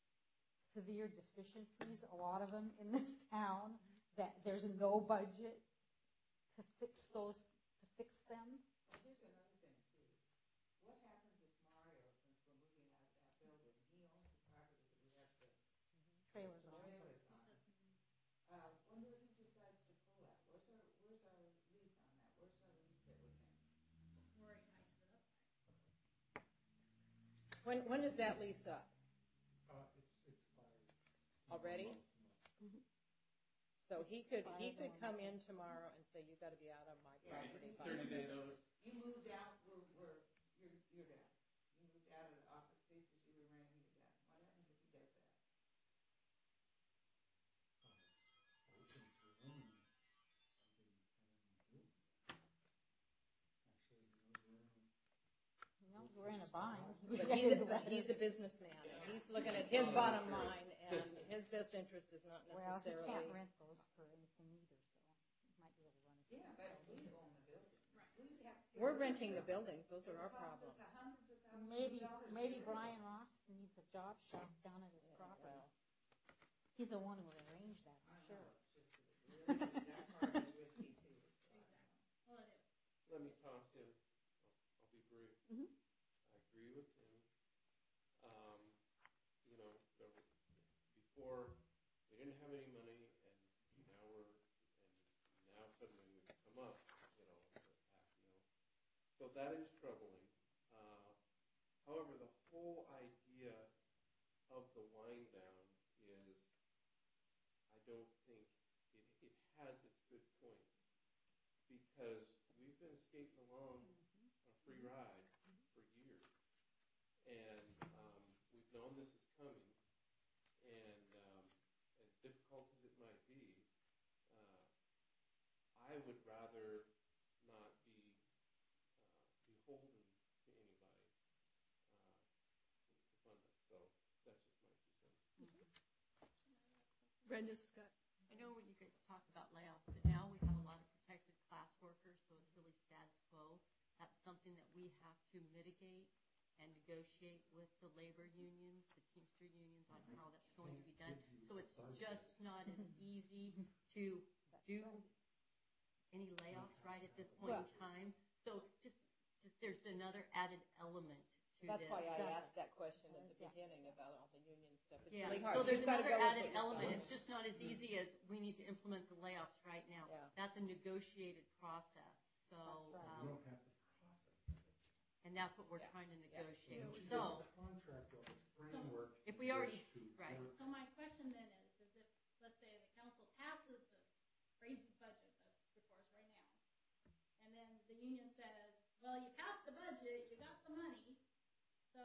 severe deficiencies, a lot of them in this town, that there's no budget to fix those, to fix them. Well, here's another thing too. What happens if Mario, since we're moving out of that building, he owns the property that we have the Trailers on. trailers on. Uh, when do he decides to pull that? Where's our, where's our lease on that? Where's our lease sit with him? Where he hikes it up. When when is that lease up? Uh, it's expired. Already? Mhm. So he could he expired could on- come in tomorrow and say, you got to be out of my property. by Thirty day notice. You moved out where, where you're, you're down. You moved out of the office spaces you were renting, you're down. What happens if he does that? Uh, it's open to him and something kind of do. Actually, you know, we're in He knows we're in a bind. But he's a, he's a businessman. And he's looking at his bottom line, and his best interest is not Well, he necessarily. can't rent those for anything either, so he might be able to run his. Yeah, but we own the building. We have to get We're rid of renting the them. buildings. Those are our It costs problems. us hundreds of thousands of Maybe, dollars to maybe get rid of Brian them. Ross needs a job shack down at his property. He's the one who would arrange that, I I'm know, sure. it's just that it really, that part is risky too. so I don't know. Well, it is. Let me toss in, I'll, I'll be brief. Mhm. I agree with Tim. Um, you know, there were, before, we didn't have any money, and now we're, and now suddenly we've come up, you know, with half a mil. So that is troubling. Uh, however, the whole idea of the wind down is, I don't think, it, it has its good points. Because we've been skating along a free ride for years. And um, we've known this is coming. And um, as difficult as it might be, uh, I would rather not be uh, beholden to anybody uh, to fund us. So that's just my two cents. Brenda Scott. I know when you guys talk about layoffs, but now we have a lot of protected class workers, so it's really status quo. That's something that we have to mitigate and negotiate with the labor unions, the Teamster unions, on how that's going to be done. So it's just not as easy to do any layoffs right at this point in time. So just, just there's another added element to That's this. why I Seven. asked that question at the Yeah. beginning about all the union stuff. It's Yeah, really hard. so there's You've gotta another go with added what you've element. got. It's just not as easy as we need to implement the layoffs right now. Yeah. That's a negotiated process. So, That's right. um, You don't have to process that. and that's what we're Yeah. trying to Yeah. negotiate. You So, have a contract or a framework. if we already- in which to right. work. So my question then is, is if, let's say the council passes this crazy budget that's before us right now, and then the union says, well, you passed the budget, you got the money, so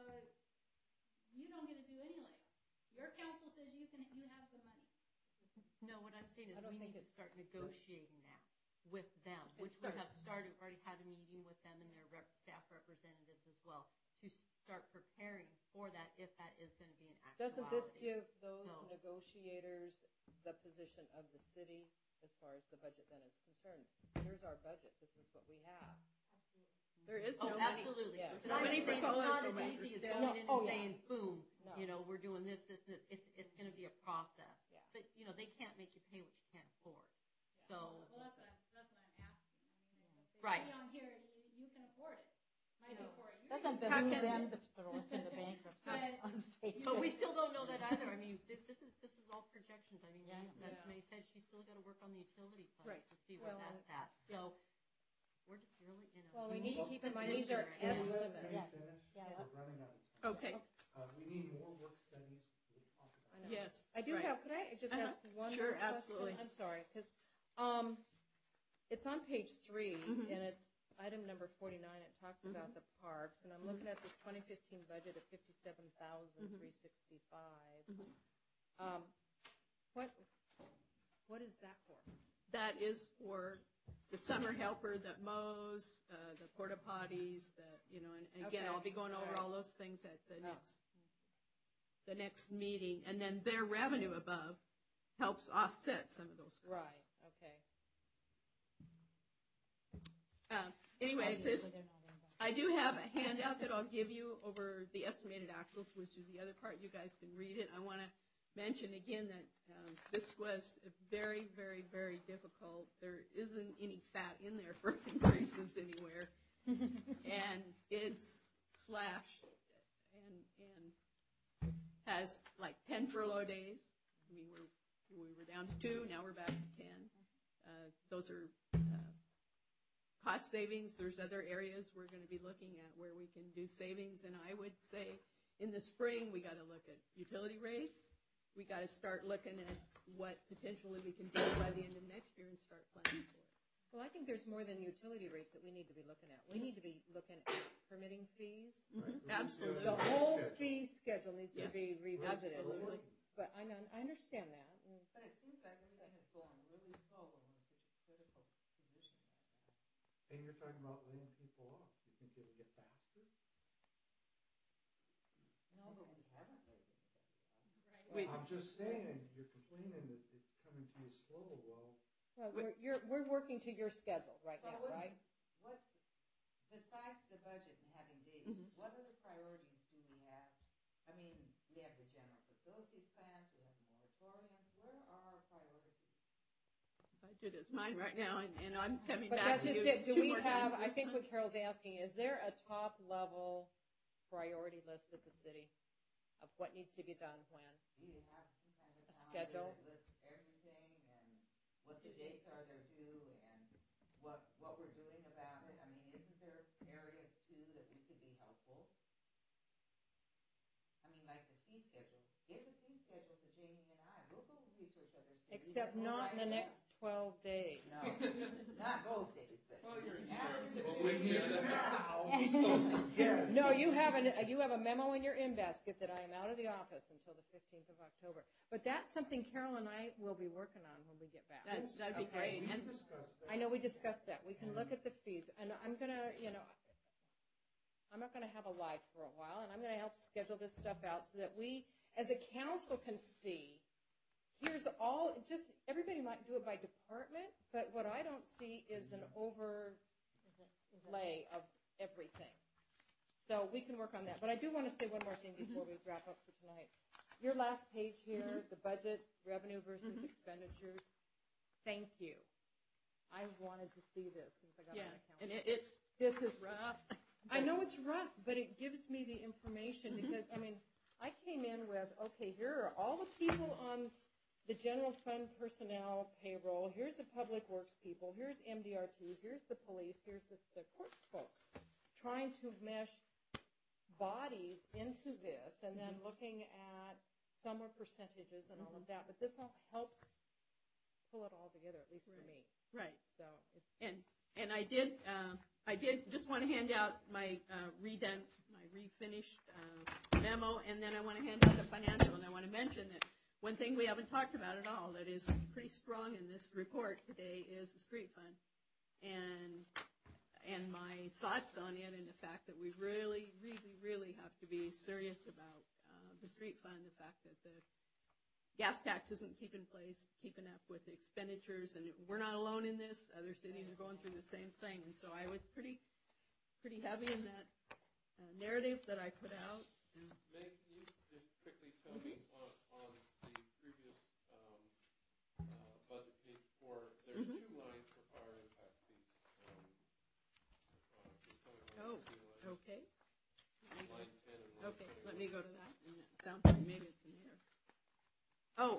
you don't get to do any layoffs. Your council says you can, you have the money. no, what I'm saying is I don't we think need to it's- start negotiating that with them, which we start- have started, we've already had a meeting with them and their rep, staff representatives as well, to start preparing for that if that is going to be an actuality. Doesn't this give those So- negotiators the position of the city as far as the budget then is concerned? Here's our budget, this is what we have. There is Oh, no money. absolutely. Yeah. But I'm Money just for saying it's colas, not no as money for easy as staff. going in No, oh, and yeah. saying, boom, No. you know, we're doing this, this, and this. It's, it's going to be a process. Yeah. But, you know, they can't make you pay what you can't afford. Well, So, well, that's what I'm, that's what I'm asking. I mean, if they Right. say on here, you, you can afford it. Might be for a year. Doesn't How behoove can- them to throw us into bankruptcy. But- Let's face but we it. still don't know that either. I mean, this, this is, this is all projections. I mean, Yeah, I know. as May said, she's still got to work on the utility funds Right. to see where Well, that's at. So, we're just really in a Well, we need to unique keep in mind, these are position right now. Can we let estimates. May Yeah. finish? Yeah, We're let's- running out of time. Okay, Uh, we need more work studies. We'll talk about I know. yes. I do right. have, could I just Uh-huh. ask one Sure, more question? absolutely. I'm sorry, because, um, it's on page three, Mhm. and it's item number forty-nine, it talks Mm-hmm. about the parks, and I'm looking at this twenty fifteen budget of fifty-seven thousand three sixty-five. Mhm. Um, what, what is that for? That is for the summer helper that mows, uh, the porta potties, the, you know, and and again, Okay. I'll be going over All right. all those things at the Oh. next, the next meeting. And then their revenue above helps offset some of those costs. Right, okay. Uh, Anyway, Obviously, this, they're not in that. I do have a handout that I'll give you over the estimated actuals, which is the other part. You guys can read it. I want to mention again that um, this was very, very, very difficult. There isn't any fat in there for increases anywhere. And it's slashed and, and has like ten furlough days. I mean, we're, we were down to two, now we're back to ten. Uh, Those are uh, cost savings. There's other areas we're going to be looking at where we can do savings. And I would say in the spring, we got to look at utility rates. We got to start looking at what potentially we can do by the end of next year and start planning for it. Well, I think there's more than utility rates that we need to be looking at. We need to be looking at permitting fees. Absolutely. The whole fee schedule needs to Yes. be revisited. Absolutely. But I know, I understand that. and- But it seems like everything is going really slow when we're in such a critical position right now. And you're talking about laying people off. You think it'll get faster? No, but we haven't laid anybody off. We- I'm just saying, you're complaining that it's coming to you slow. Well, Well, we're, you're, we're working to your schedule right So now, what's, right? what's, besides the budget and having dates, Mhm. what other priorities do we have? I mean, we have the general facilities plans, we have moratoriums, where are our priorities? Budget is mine right now, and, and I'm coming But back that's to just you it. Do two we more have, times I this think time. what Carol's asking, is there a top level priority list at the city of what needs to be done when? Do you have some kind of A calendar schedule? that lists everything and what the dates are they're due and what, what we're doing about it? I mean, isn't there areas too that we could be helpful? I mean, like the fee schedule. Give the fee schedule to Jamie and I. We'll go research other cities. Except and we'll not in the write it next twelve days. up. No, not those days, but after the Well, we fifth. need it now. so again, No, you have an, you have a memo in your in basket that I am out of the office until the fifteenth of October. But that's something Carol and I will be working on when we get back. That, that'd be Okay. great. we And discussed that. I know we discussed that. We can look at the fees, and I'm gonna, you know, I'm not gonna have a life for a while, and I'm gonna help schedule this stuff out so that we, as a council, can see, here's all, just, everybody might do it by department, but what I don't see is an overlay Is it, is it, of everything. So we can work on that. But I do want to say one more thing before we wrap up for tonight. Your last page here, the budget, revenue versus expenditures, thank you. I wanted to see this since I got yeah, on the council. and it, it's This is rough. I know it's rough, but it gives me the information because, I mean, I came in with, okay, here are all the people on the general fund personnel payroll, here's the public works people, here's M D R T, here's the police, here's the, the court folks, trying to mesh bodies into this and then looking at summer percentages and all of that, but this all helps pull it all together, at least for me. Right. So it's And and I did uh, I did just want to hand out my uh, redone my refinished uh, memo, and then I want to hand out the financial, and I want to mention that one thing we haven't talked about at all that is pretty strong in this report today is the street fund, and and my thoughts on it, and the fact that we really, really, really have to be serious about uh, the street fund, the fact that the gas tax isn't keeping place, keeping up with the expenditures, and we're not alone in this. Other cities are going through the same thing, and so I was pretty, pretty heavy in that uh, narrative that I put out. And Meg, can you just quickly tell me on, on the previous um, uh, budget page four, there's Mhm. two lines for fire impact fees. Um, uh, can you tell me what Oh, the two lines? okay. Line ten and line Okay, twenty-one. let me go to that. And that sounds like maybe it's in here. Oh.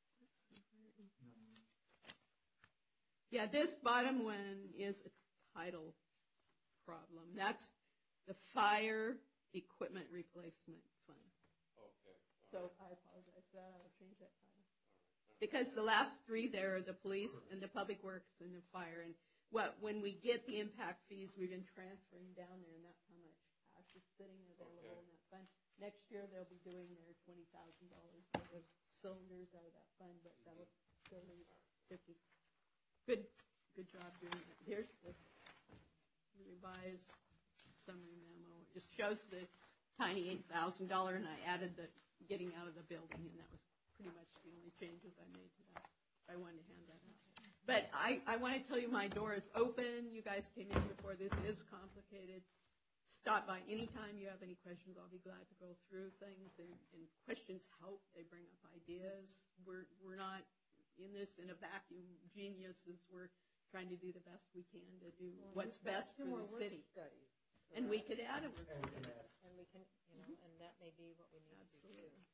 Yeah, this bottom one is a title problem. That's the Fire Equipment Replacement Fund. Okay. So I apologize for that. I will change that title. Because the last three there are the police and the public works and the fire. And what when we get the impact fees, we've been transferring down there, and that's how much cash is sitting available Okay. in that fund. Next year they'll be doing their twenty thousand dollars worth of cylinders out of that fund, but that'll still leave fifty. Good, good job doing that. Here's this revised summary memo. It just shows the tiny eight thousand dollar, and I added the getting out of the building, and that was pretty much the only changes I made to that. I wanted to hand that out. But I, I want to tell you my door is open. You guys came in before. This is complicated. Stop by anytime you have any questions. I'll be glad to go through things, and, and questions help. They bring up ideas. We're, we're not in this in a vacuum, geniuses. We're trying to do the best we can to do what's best for Two more the work city. studies, And we correct? could add a work And study. can add. And we can, you know, and that may be what we need to do. Absolutely.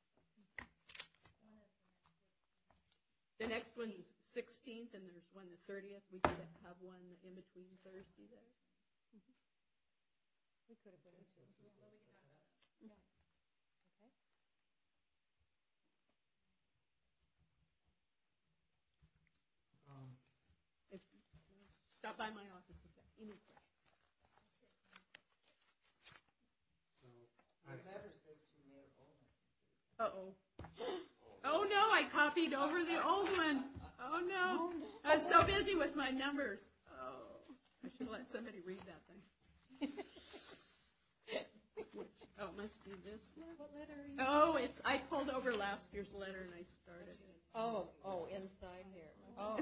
The next one's sixteenth, and there's one the thirtieth. We could have one in between Thursday there. We could have been into it. Yeah. Okay. Um, If, stop by my office if you have any questions. so Your I, letter says to Mayor Olmsted. Uh-oh. Oh, no, I copied over the old one. Oh, no. I was so busy with my numbers. Oh, I should have let somebody read that thing. Which, oh, it must be this one. What letter are you? Oh, it's, I pulled over last year's letter and I started it. Oh, oh, inside here. Oh.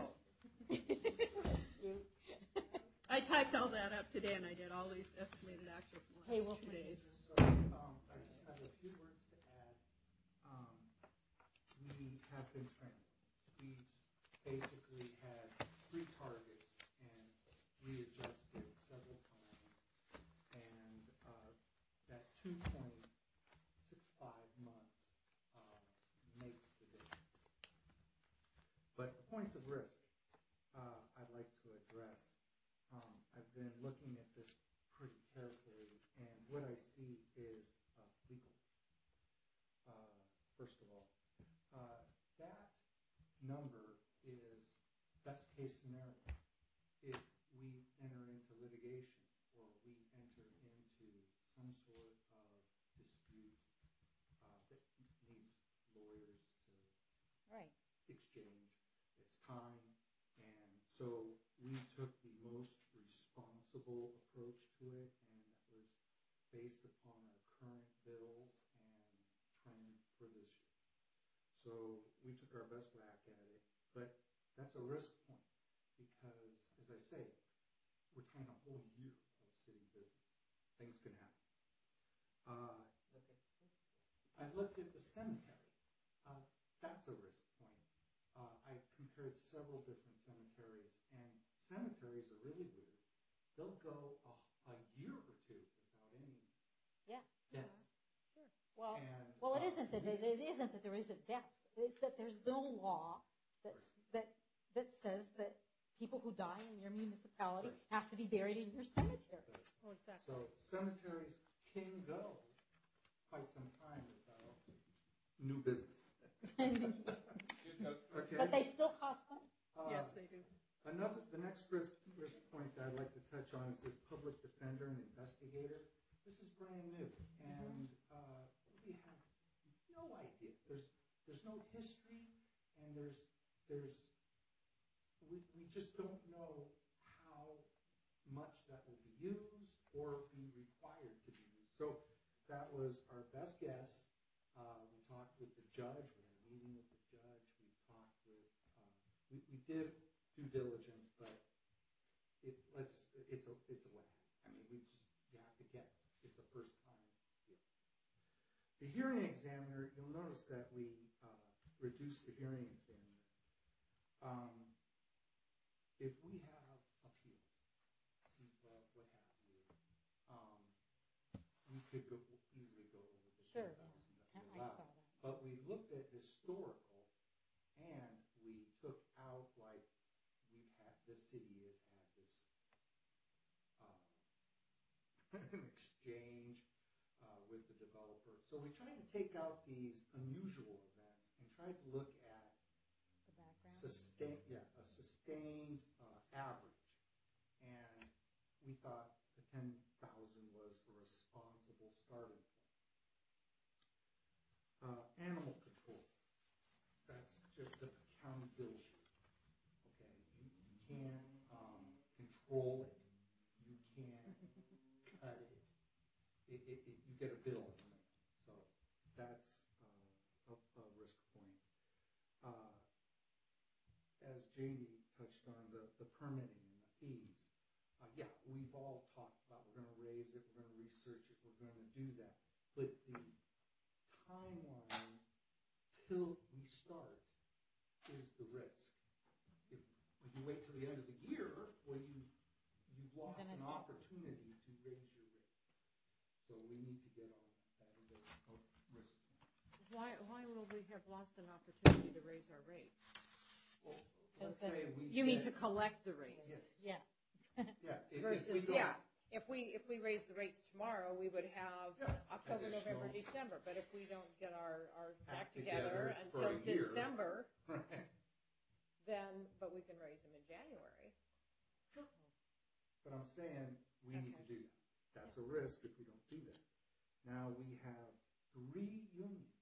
I typed all that up today, and I did all these estimated actuals in the Hey, last we'll two find days. so um, I just have a few words to add. Um, we have been training. We've basically had three targets and readjusted several times, and uh, that two point six five months uh, makes the difference. But the points of risk uh, I'd like to address. Um, I've been looking at this pretty carefully, and what I see is uh, legal. Uh, first of all, uh, that number is best case scenario. If we enter into litigation or we enter into some sort of dispute uh, that needs lawyers to Right. exchange, it's time, and so we took the most responsible approach to it, and that was based upon our current bills and trend for this year. So we took our best whack at it, but that's a risk point because, as I say, we're trying a whole year of city business. Things can happen. Uh, Look at this. I looked at the cemetery. Uh, that's a risk point. Uh, I compared several different cemeteries, and cemeteries are really weird. They'll go a, a year or two without Yeah. deaths. Sure. Well, And, well, it uh, isn't that we- it isn't that there isn't deaths. It's that there's no law that's, that that says that people who die in your municipality Right. have to be buried in your cemetery. Oh, exactly. So cemeteries can go quite some time without new business. Okay. But they still cost money. Uh, Yes, they do. Another, the next risk, risk point that I'd like to touch on is this public defender and investigator. This is brand new, and uh, we have no idea. There's there's no history, and there's there's we we just don't know how much that will be used or be required to be used. So that was our best guess. Uh, we talked with the judge. We had a meeting with the judge. We talked with. Uh, we we did due diligence, but it let's it's a it's a whack. I mean, we just you have to guess. It's a first time deal. The hearing examiner, you'll notice that we uh, reduced the hearing examiner. Um, if we have appeals, C E P A, what have you, um, we could go easily go over the Sure. ten thousand that Yeah. we I allowed. saw that. But we looked at historical, and we took out like we've had. This city has had this uh, an exchange uh, with the developer. So we tried to take out these unusual events and tried to look at The background. sustain, yeah, a sustained uh, average, and we thought the ten thousand was a responsible starting point. Uh, animal control. That's just the county bill sheet. Okay, you, you can't um, control it. You can't cut it. It, it, it. You get a bill in the mail. So that's uh, a, a risk point. Uh, as Jamie touched on, the, the permitting and the fees. Uh, yeah, we've all talked about we're going to raise it, we're going to research it, we're going to do that. But the timeline till we start is the risk. If, if you wait till the end of the year, well, you, you've lost Then an it's- opportunity to raise your rates. So we need to get on that. That is a, a risk point. Why, why will we have lost an opportunity to raise our rate? Well, Because let's say we You mean get- to collect the rates? Yes. Yeah. Yeah. if- if we Versus, don't- yeah, if we, if we raise the rates tomorrow, we would have Yeah, October, additional. November, December. But if we don't get our, our act Act together together for until a year. December, Right. then, but we can raise them in January. Sure. But I'm saying we need to Okay. do that. That's a risk if we don't do that. Now we have three unions.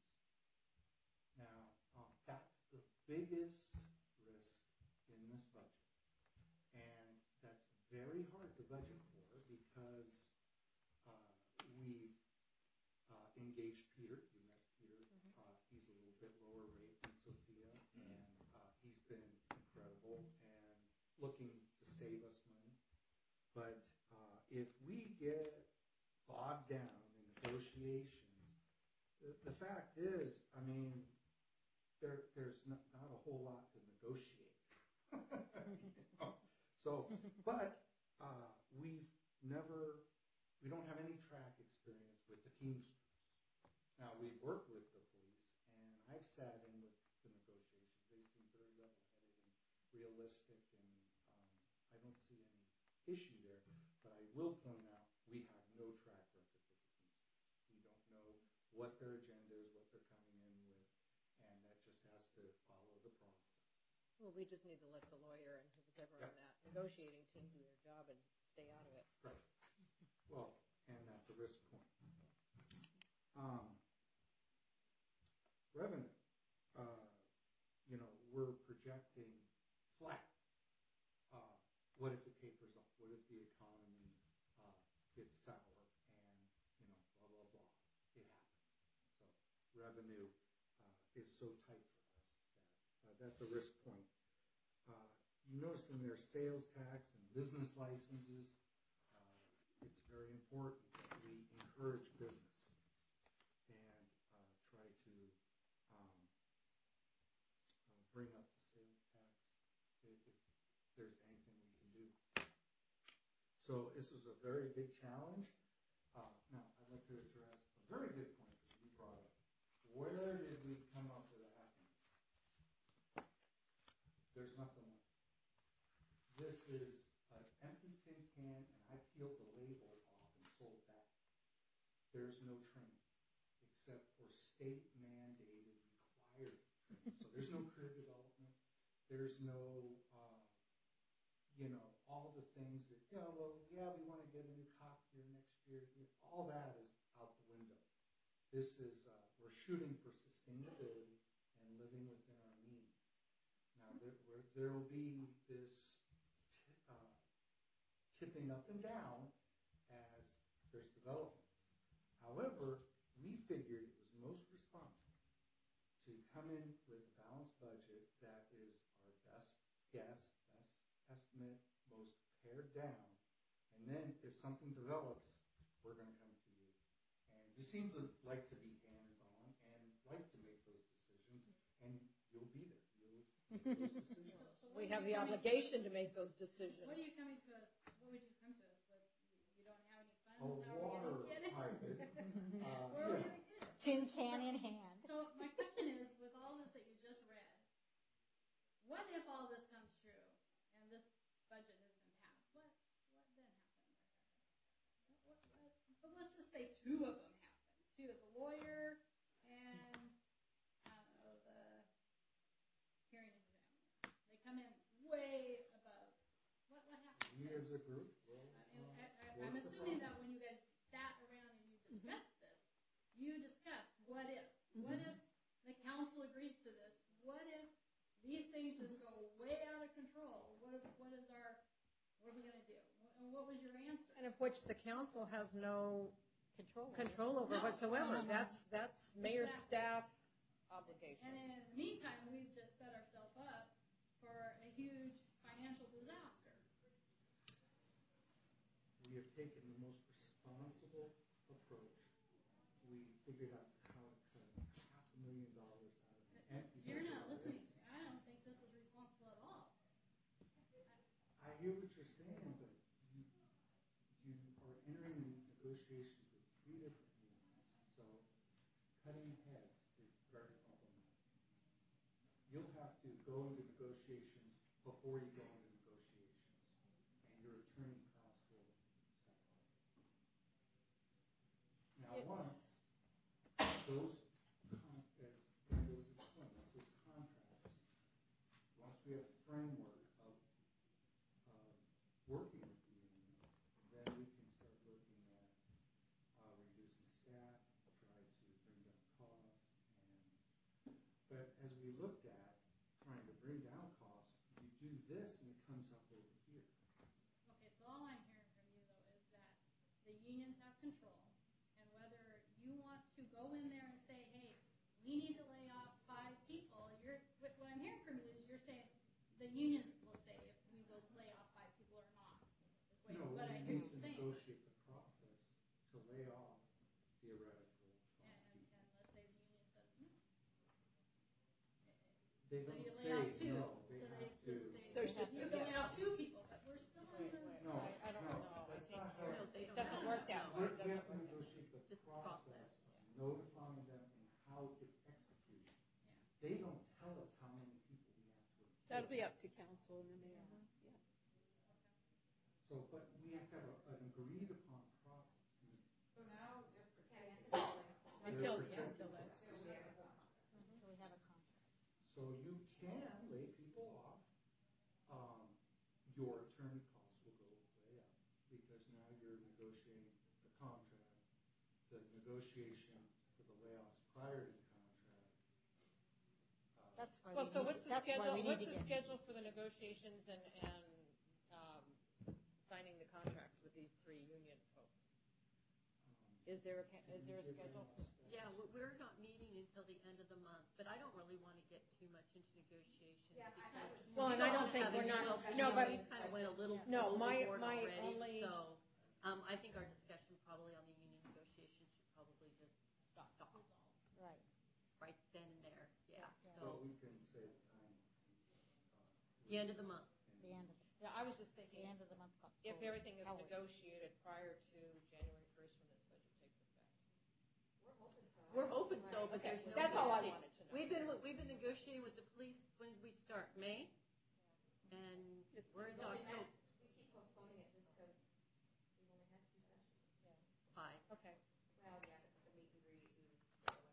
Now um, that's the biggest risk in this budget, and that's very hard to budget for because uh, we've uh, engaged Peter. You met Peter. Uh, he's a little bit lower rate than Sophia, and uh, he's been incredible and looking to save us money. But uh, if we get bogged down in negotiations, the, the fact is, I mean, there there's not, not a whole lot to negotiate. You know? So, but uh, we've never, we don't have any track experience with the Teamsters. Now, we've worked with the police, and I've sat in with the negotiations. They seem very level-headed and realistic, and um, I don't see any issue there. But I will point out, we have no track record with the Teamsters. We don't know what their agenda is, what they're coming in with, and that just has to follow the process. Well, we just need to let the lawyer and who's ever on Yep. that negotiating team do their job and stay out of it. Right. Well, and that's a risk point. Um, revenue. Uh, you know, we're projecting flat. Uh, what if it tapers off? What if the economy uh, gets sour and, you know, blah, blah, blah. It happens. So revenue uh, is so tight for us that uh, that's a risk point. Uh, you notice in their sales tax and business licenses, uh, it's very important that we encourage business and uh, try to um, uh, bring up the sales tax if, if there's anything we can do. So this is a very big challenge. Uh, now, I I'd like to address a very good point that you brought up. Where did we come up with a half million? There's nothing left. This is an empty tin can, and I peeled the label off and sold that. There's no training, except for state mandated required training. So there's no career development. There's no, uh, you know, all the things that, you know, well, yeah, we want to get a new cop here next year. All that is out the window. This is, uh, we're shooting for sustainability and living within our means. Now, there there will be this t- uh, tipping up and down as there's developments. However, we figured it was most responsible to come in with a balanced budget that is our best guess, best estimate, most pared down, and then if something develops, we're going to come to you. And you seem to like to be hands-on and like to make those decisions, and you'll be there. You'll make those decisions. So we have the obligation to make those decisions. What are you coming to us, what would you come to us with? You don't have any funds, A how are we water gonna get it? hydrant. Uh, Where are we yeah. gonna get it? Tin can in hand. So my question is, with all this that you just read, what if all this comes true and this budget has been passed? What what then happens? What, what, but let's just say two of them happen. Two, the lawyer and I don't know, the hearing examiner. They come in way above. What what happens? We then? as a group will. I mean, uh, I, I, work I'm the assuming problem. that when you guys sat around and you discussed this, you discussed what if. What if the council agrees to this? What if these things just go way out of control? What if, what is our, what are we going to do? And what was your answer? And of which the council has no Control. control over No. whatsoever. No, no, no. That's, that's mayor's Exactly. staff obligations. And in the meantime, we've just set ourselves up for a huge financial disaster. We have taken the most responsible approach. We figured out how to cut half a million dollars out of an empty. You're budget not listening already. to me. I don't think this is responsible at all. I hear what you're saying, but you, you are entering negotiations with three different unions. So cutting heads is very problematic. You'll have to go into negotiations before you go into negotiations, and your attorney costs will step up. Now, once those, con- as Randall's explained, once those contracts, once we have a framework of, of working with the unions, then we can start looking at uh, reducing staff, try to bring down costs, and but as we looked at trying to bring down costs, you do this and it comes up over here. Okay, so all I'm hearing from you, though, is that the unions have control, and whether you want to go in there and say, hey, we need to lay off five people, you're, what what I'm hearing from you is you're saying the unions will say if we will lay off five people or not, is what, No, what I we hear need you to saying. negotiate the process to lay off theoretical And, five and, people. and let's say the union says no. They So don't you lay say off two, no, so they they, have they to. say, There's you just- can lay off two people, but we're still in Wait, the. wait, No, I, I don't no, know. I that's think not how. No, they it don't doesn't have work that. that No. way. We're, It we have doesn't to work that way. negotiate the Just the process, process, notifying them and how it's executed. They don't tell us how many people we have to employ. That'll be up to council and the mayor. Yeah. So, but we have to have a, an agreed upon process. So now they're protected. like- Until, They're yeah, protected. until that's. Until we have a contract. Until we have a contract. So you can lay people off. Um, your attorney costs will go way up because now you're negotiating the contract, the negotiation for the layoffs prior to the contract. Uh, That's why Well, we so need- what's the that's why schedule, we need what's to the get- schedule for the negotiations and, and, um, signing the contracts with these three union folks? um, Is there a, ca- can is you there a give schedule? them a Yeah, status? we- we're not meeting until the end of the month, but I don't really want to get too much into negotiations because. Well, and I don't think have a we're not- U L P, no, and but- We kind of went a little No, my- overboard my already, only- so, um, I think our discussion probably on the union negotiations should probably just stop. Right. Right then and there, yeah, But so, we can say the timeline. uh, the end of the month. The end of, Yeah, I was just the thinking, end of the month. if everything is How- negotiated prior to January first when this budget takes effect. We're hoping so, but Okay, there's no that's all I guarantee. wanted to know. We've been, we've been negotiating with the police, when did we start, May? And It's- we're into Well, we October, met- we keep postponing it just because we've only had two sessions. five. Okay. Well, yeah, but the meet and greet and the other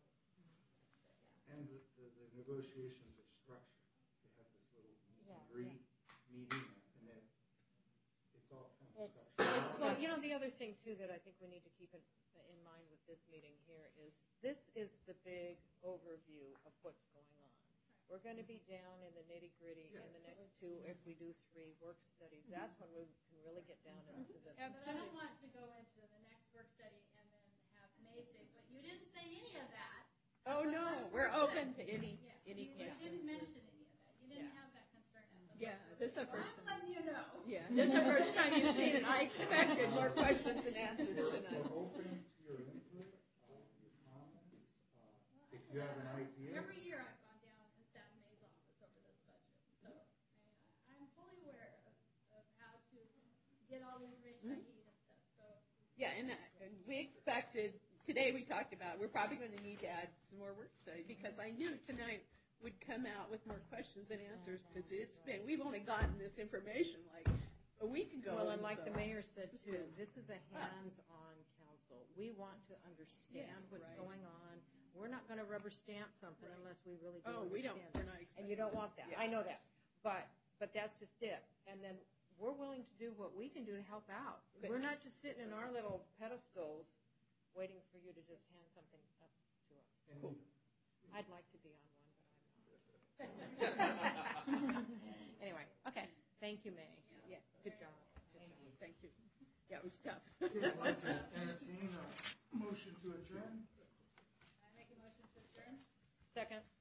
one. And the, the, the negotiations are structured. They have this little meet Yeah, and greet meeting, and then it's all kind of It's- structured. Well, you know, the other thing too that I think we need to keep in, in mind with this meeting here is, this is the big overview of what's going on. We're gonna be down in the nitty gritty in the Yes. next two, if we do three work studies, that's when we can really get down into the. But I don't want to go into the next work study and then have May say, but you didn't say any of that. Oh, That's no, what we're first open said. to any, Yeah, any you, you questions. didn't mention any of that. You didn't Yeah. have that concern at the Yeah, first this is the one. first I'm time. letting you know. Yeah, this is the first time you've seen it. I expected more questions and answers We're, tonight. we're open to your input, uh, your comments. Uh, if you have an idea, Every year I've gone down and sat in May's office over this budget. So I mean, I- I'm fully aware of, of how to get all the information I need and stuff. So Yeah, and, uh, and we expected, today we talked about, we're probably going to need to add some more work study because I knew tonight would come out with more questions and answers because it's been, we've only gotten this information like a week ago. Well, and like so- the mayor said This is too, good. this is a hands-on council. We want to understand Yeah, what's right. going on. We're not gonna rubber stamp something Right. unless we really do Oh, we don't, understand. we're not And you expecting. don't want that. Yeah. I know that. But, but that's just it. And then we're willing to do what we can do to help out. Good. We're not just sitting in our little pedestals waiting for you to just hand something up to us. and Cool. I'd like to be on one, but I'm not. Anyway, okay. Thank you, May. Yes, Good job. thank you. Yeah, it was tough. okay, I'd like to entertain a motion to adjourn. I make a motion to adjourn. Second.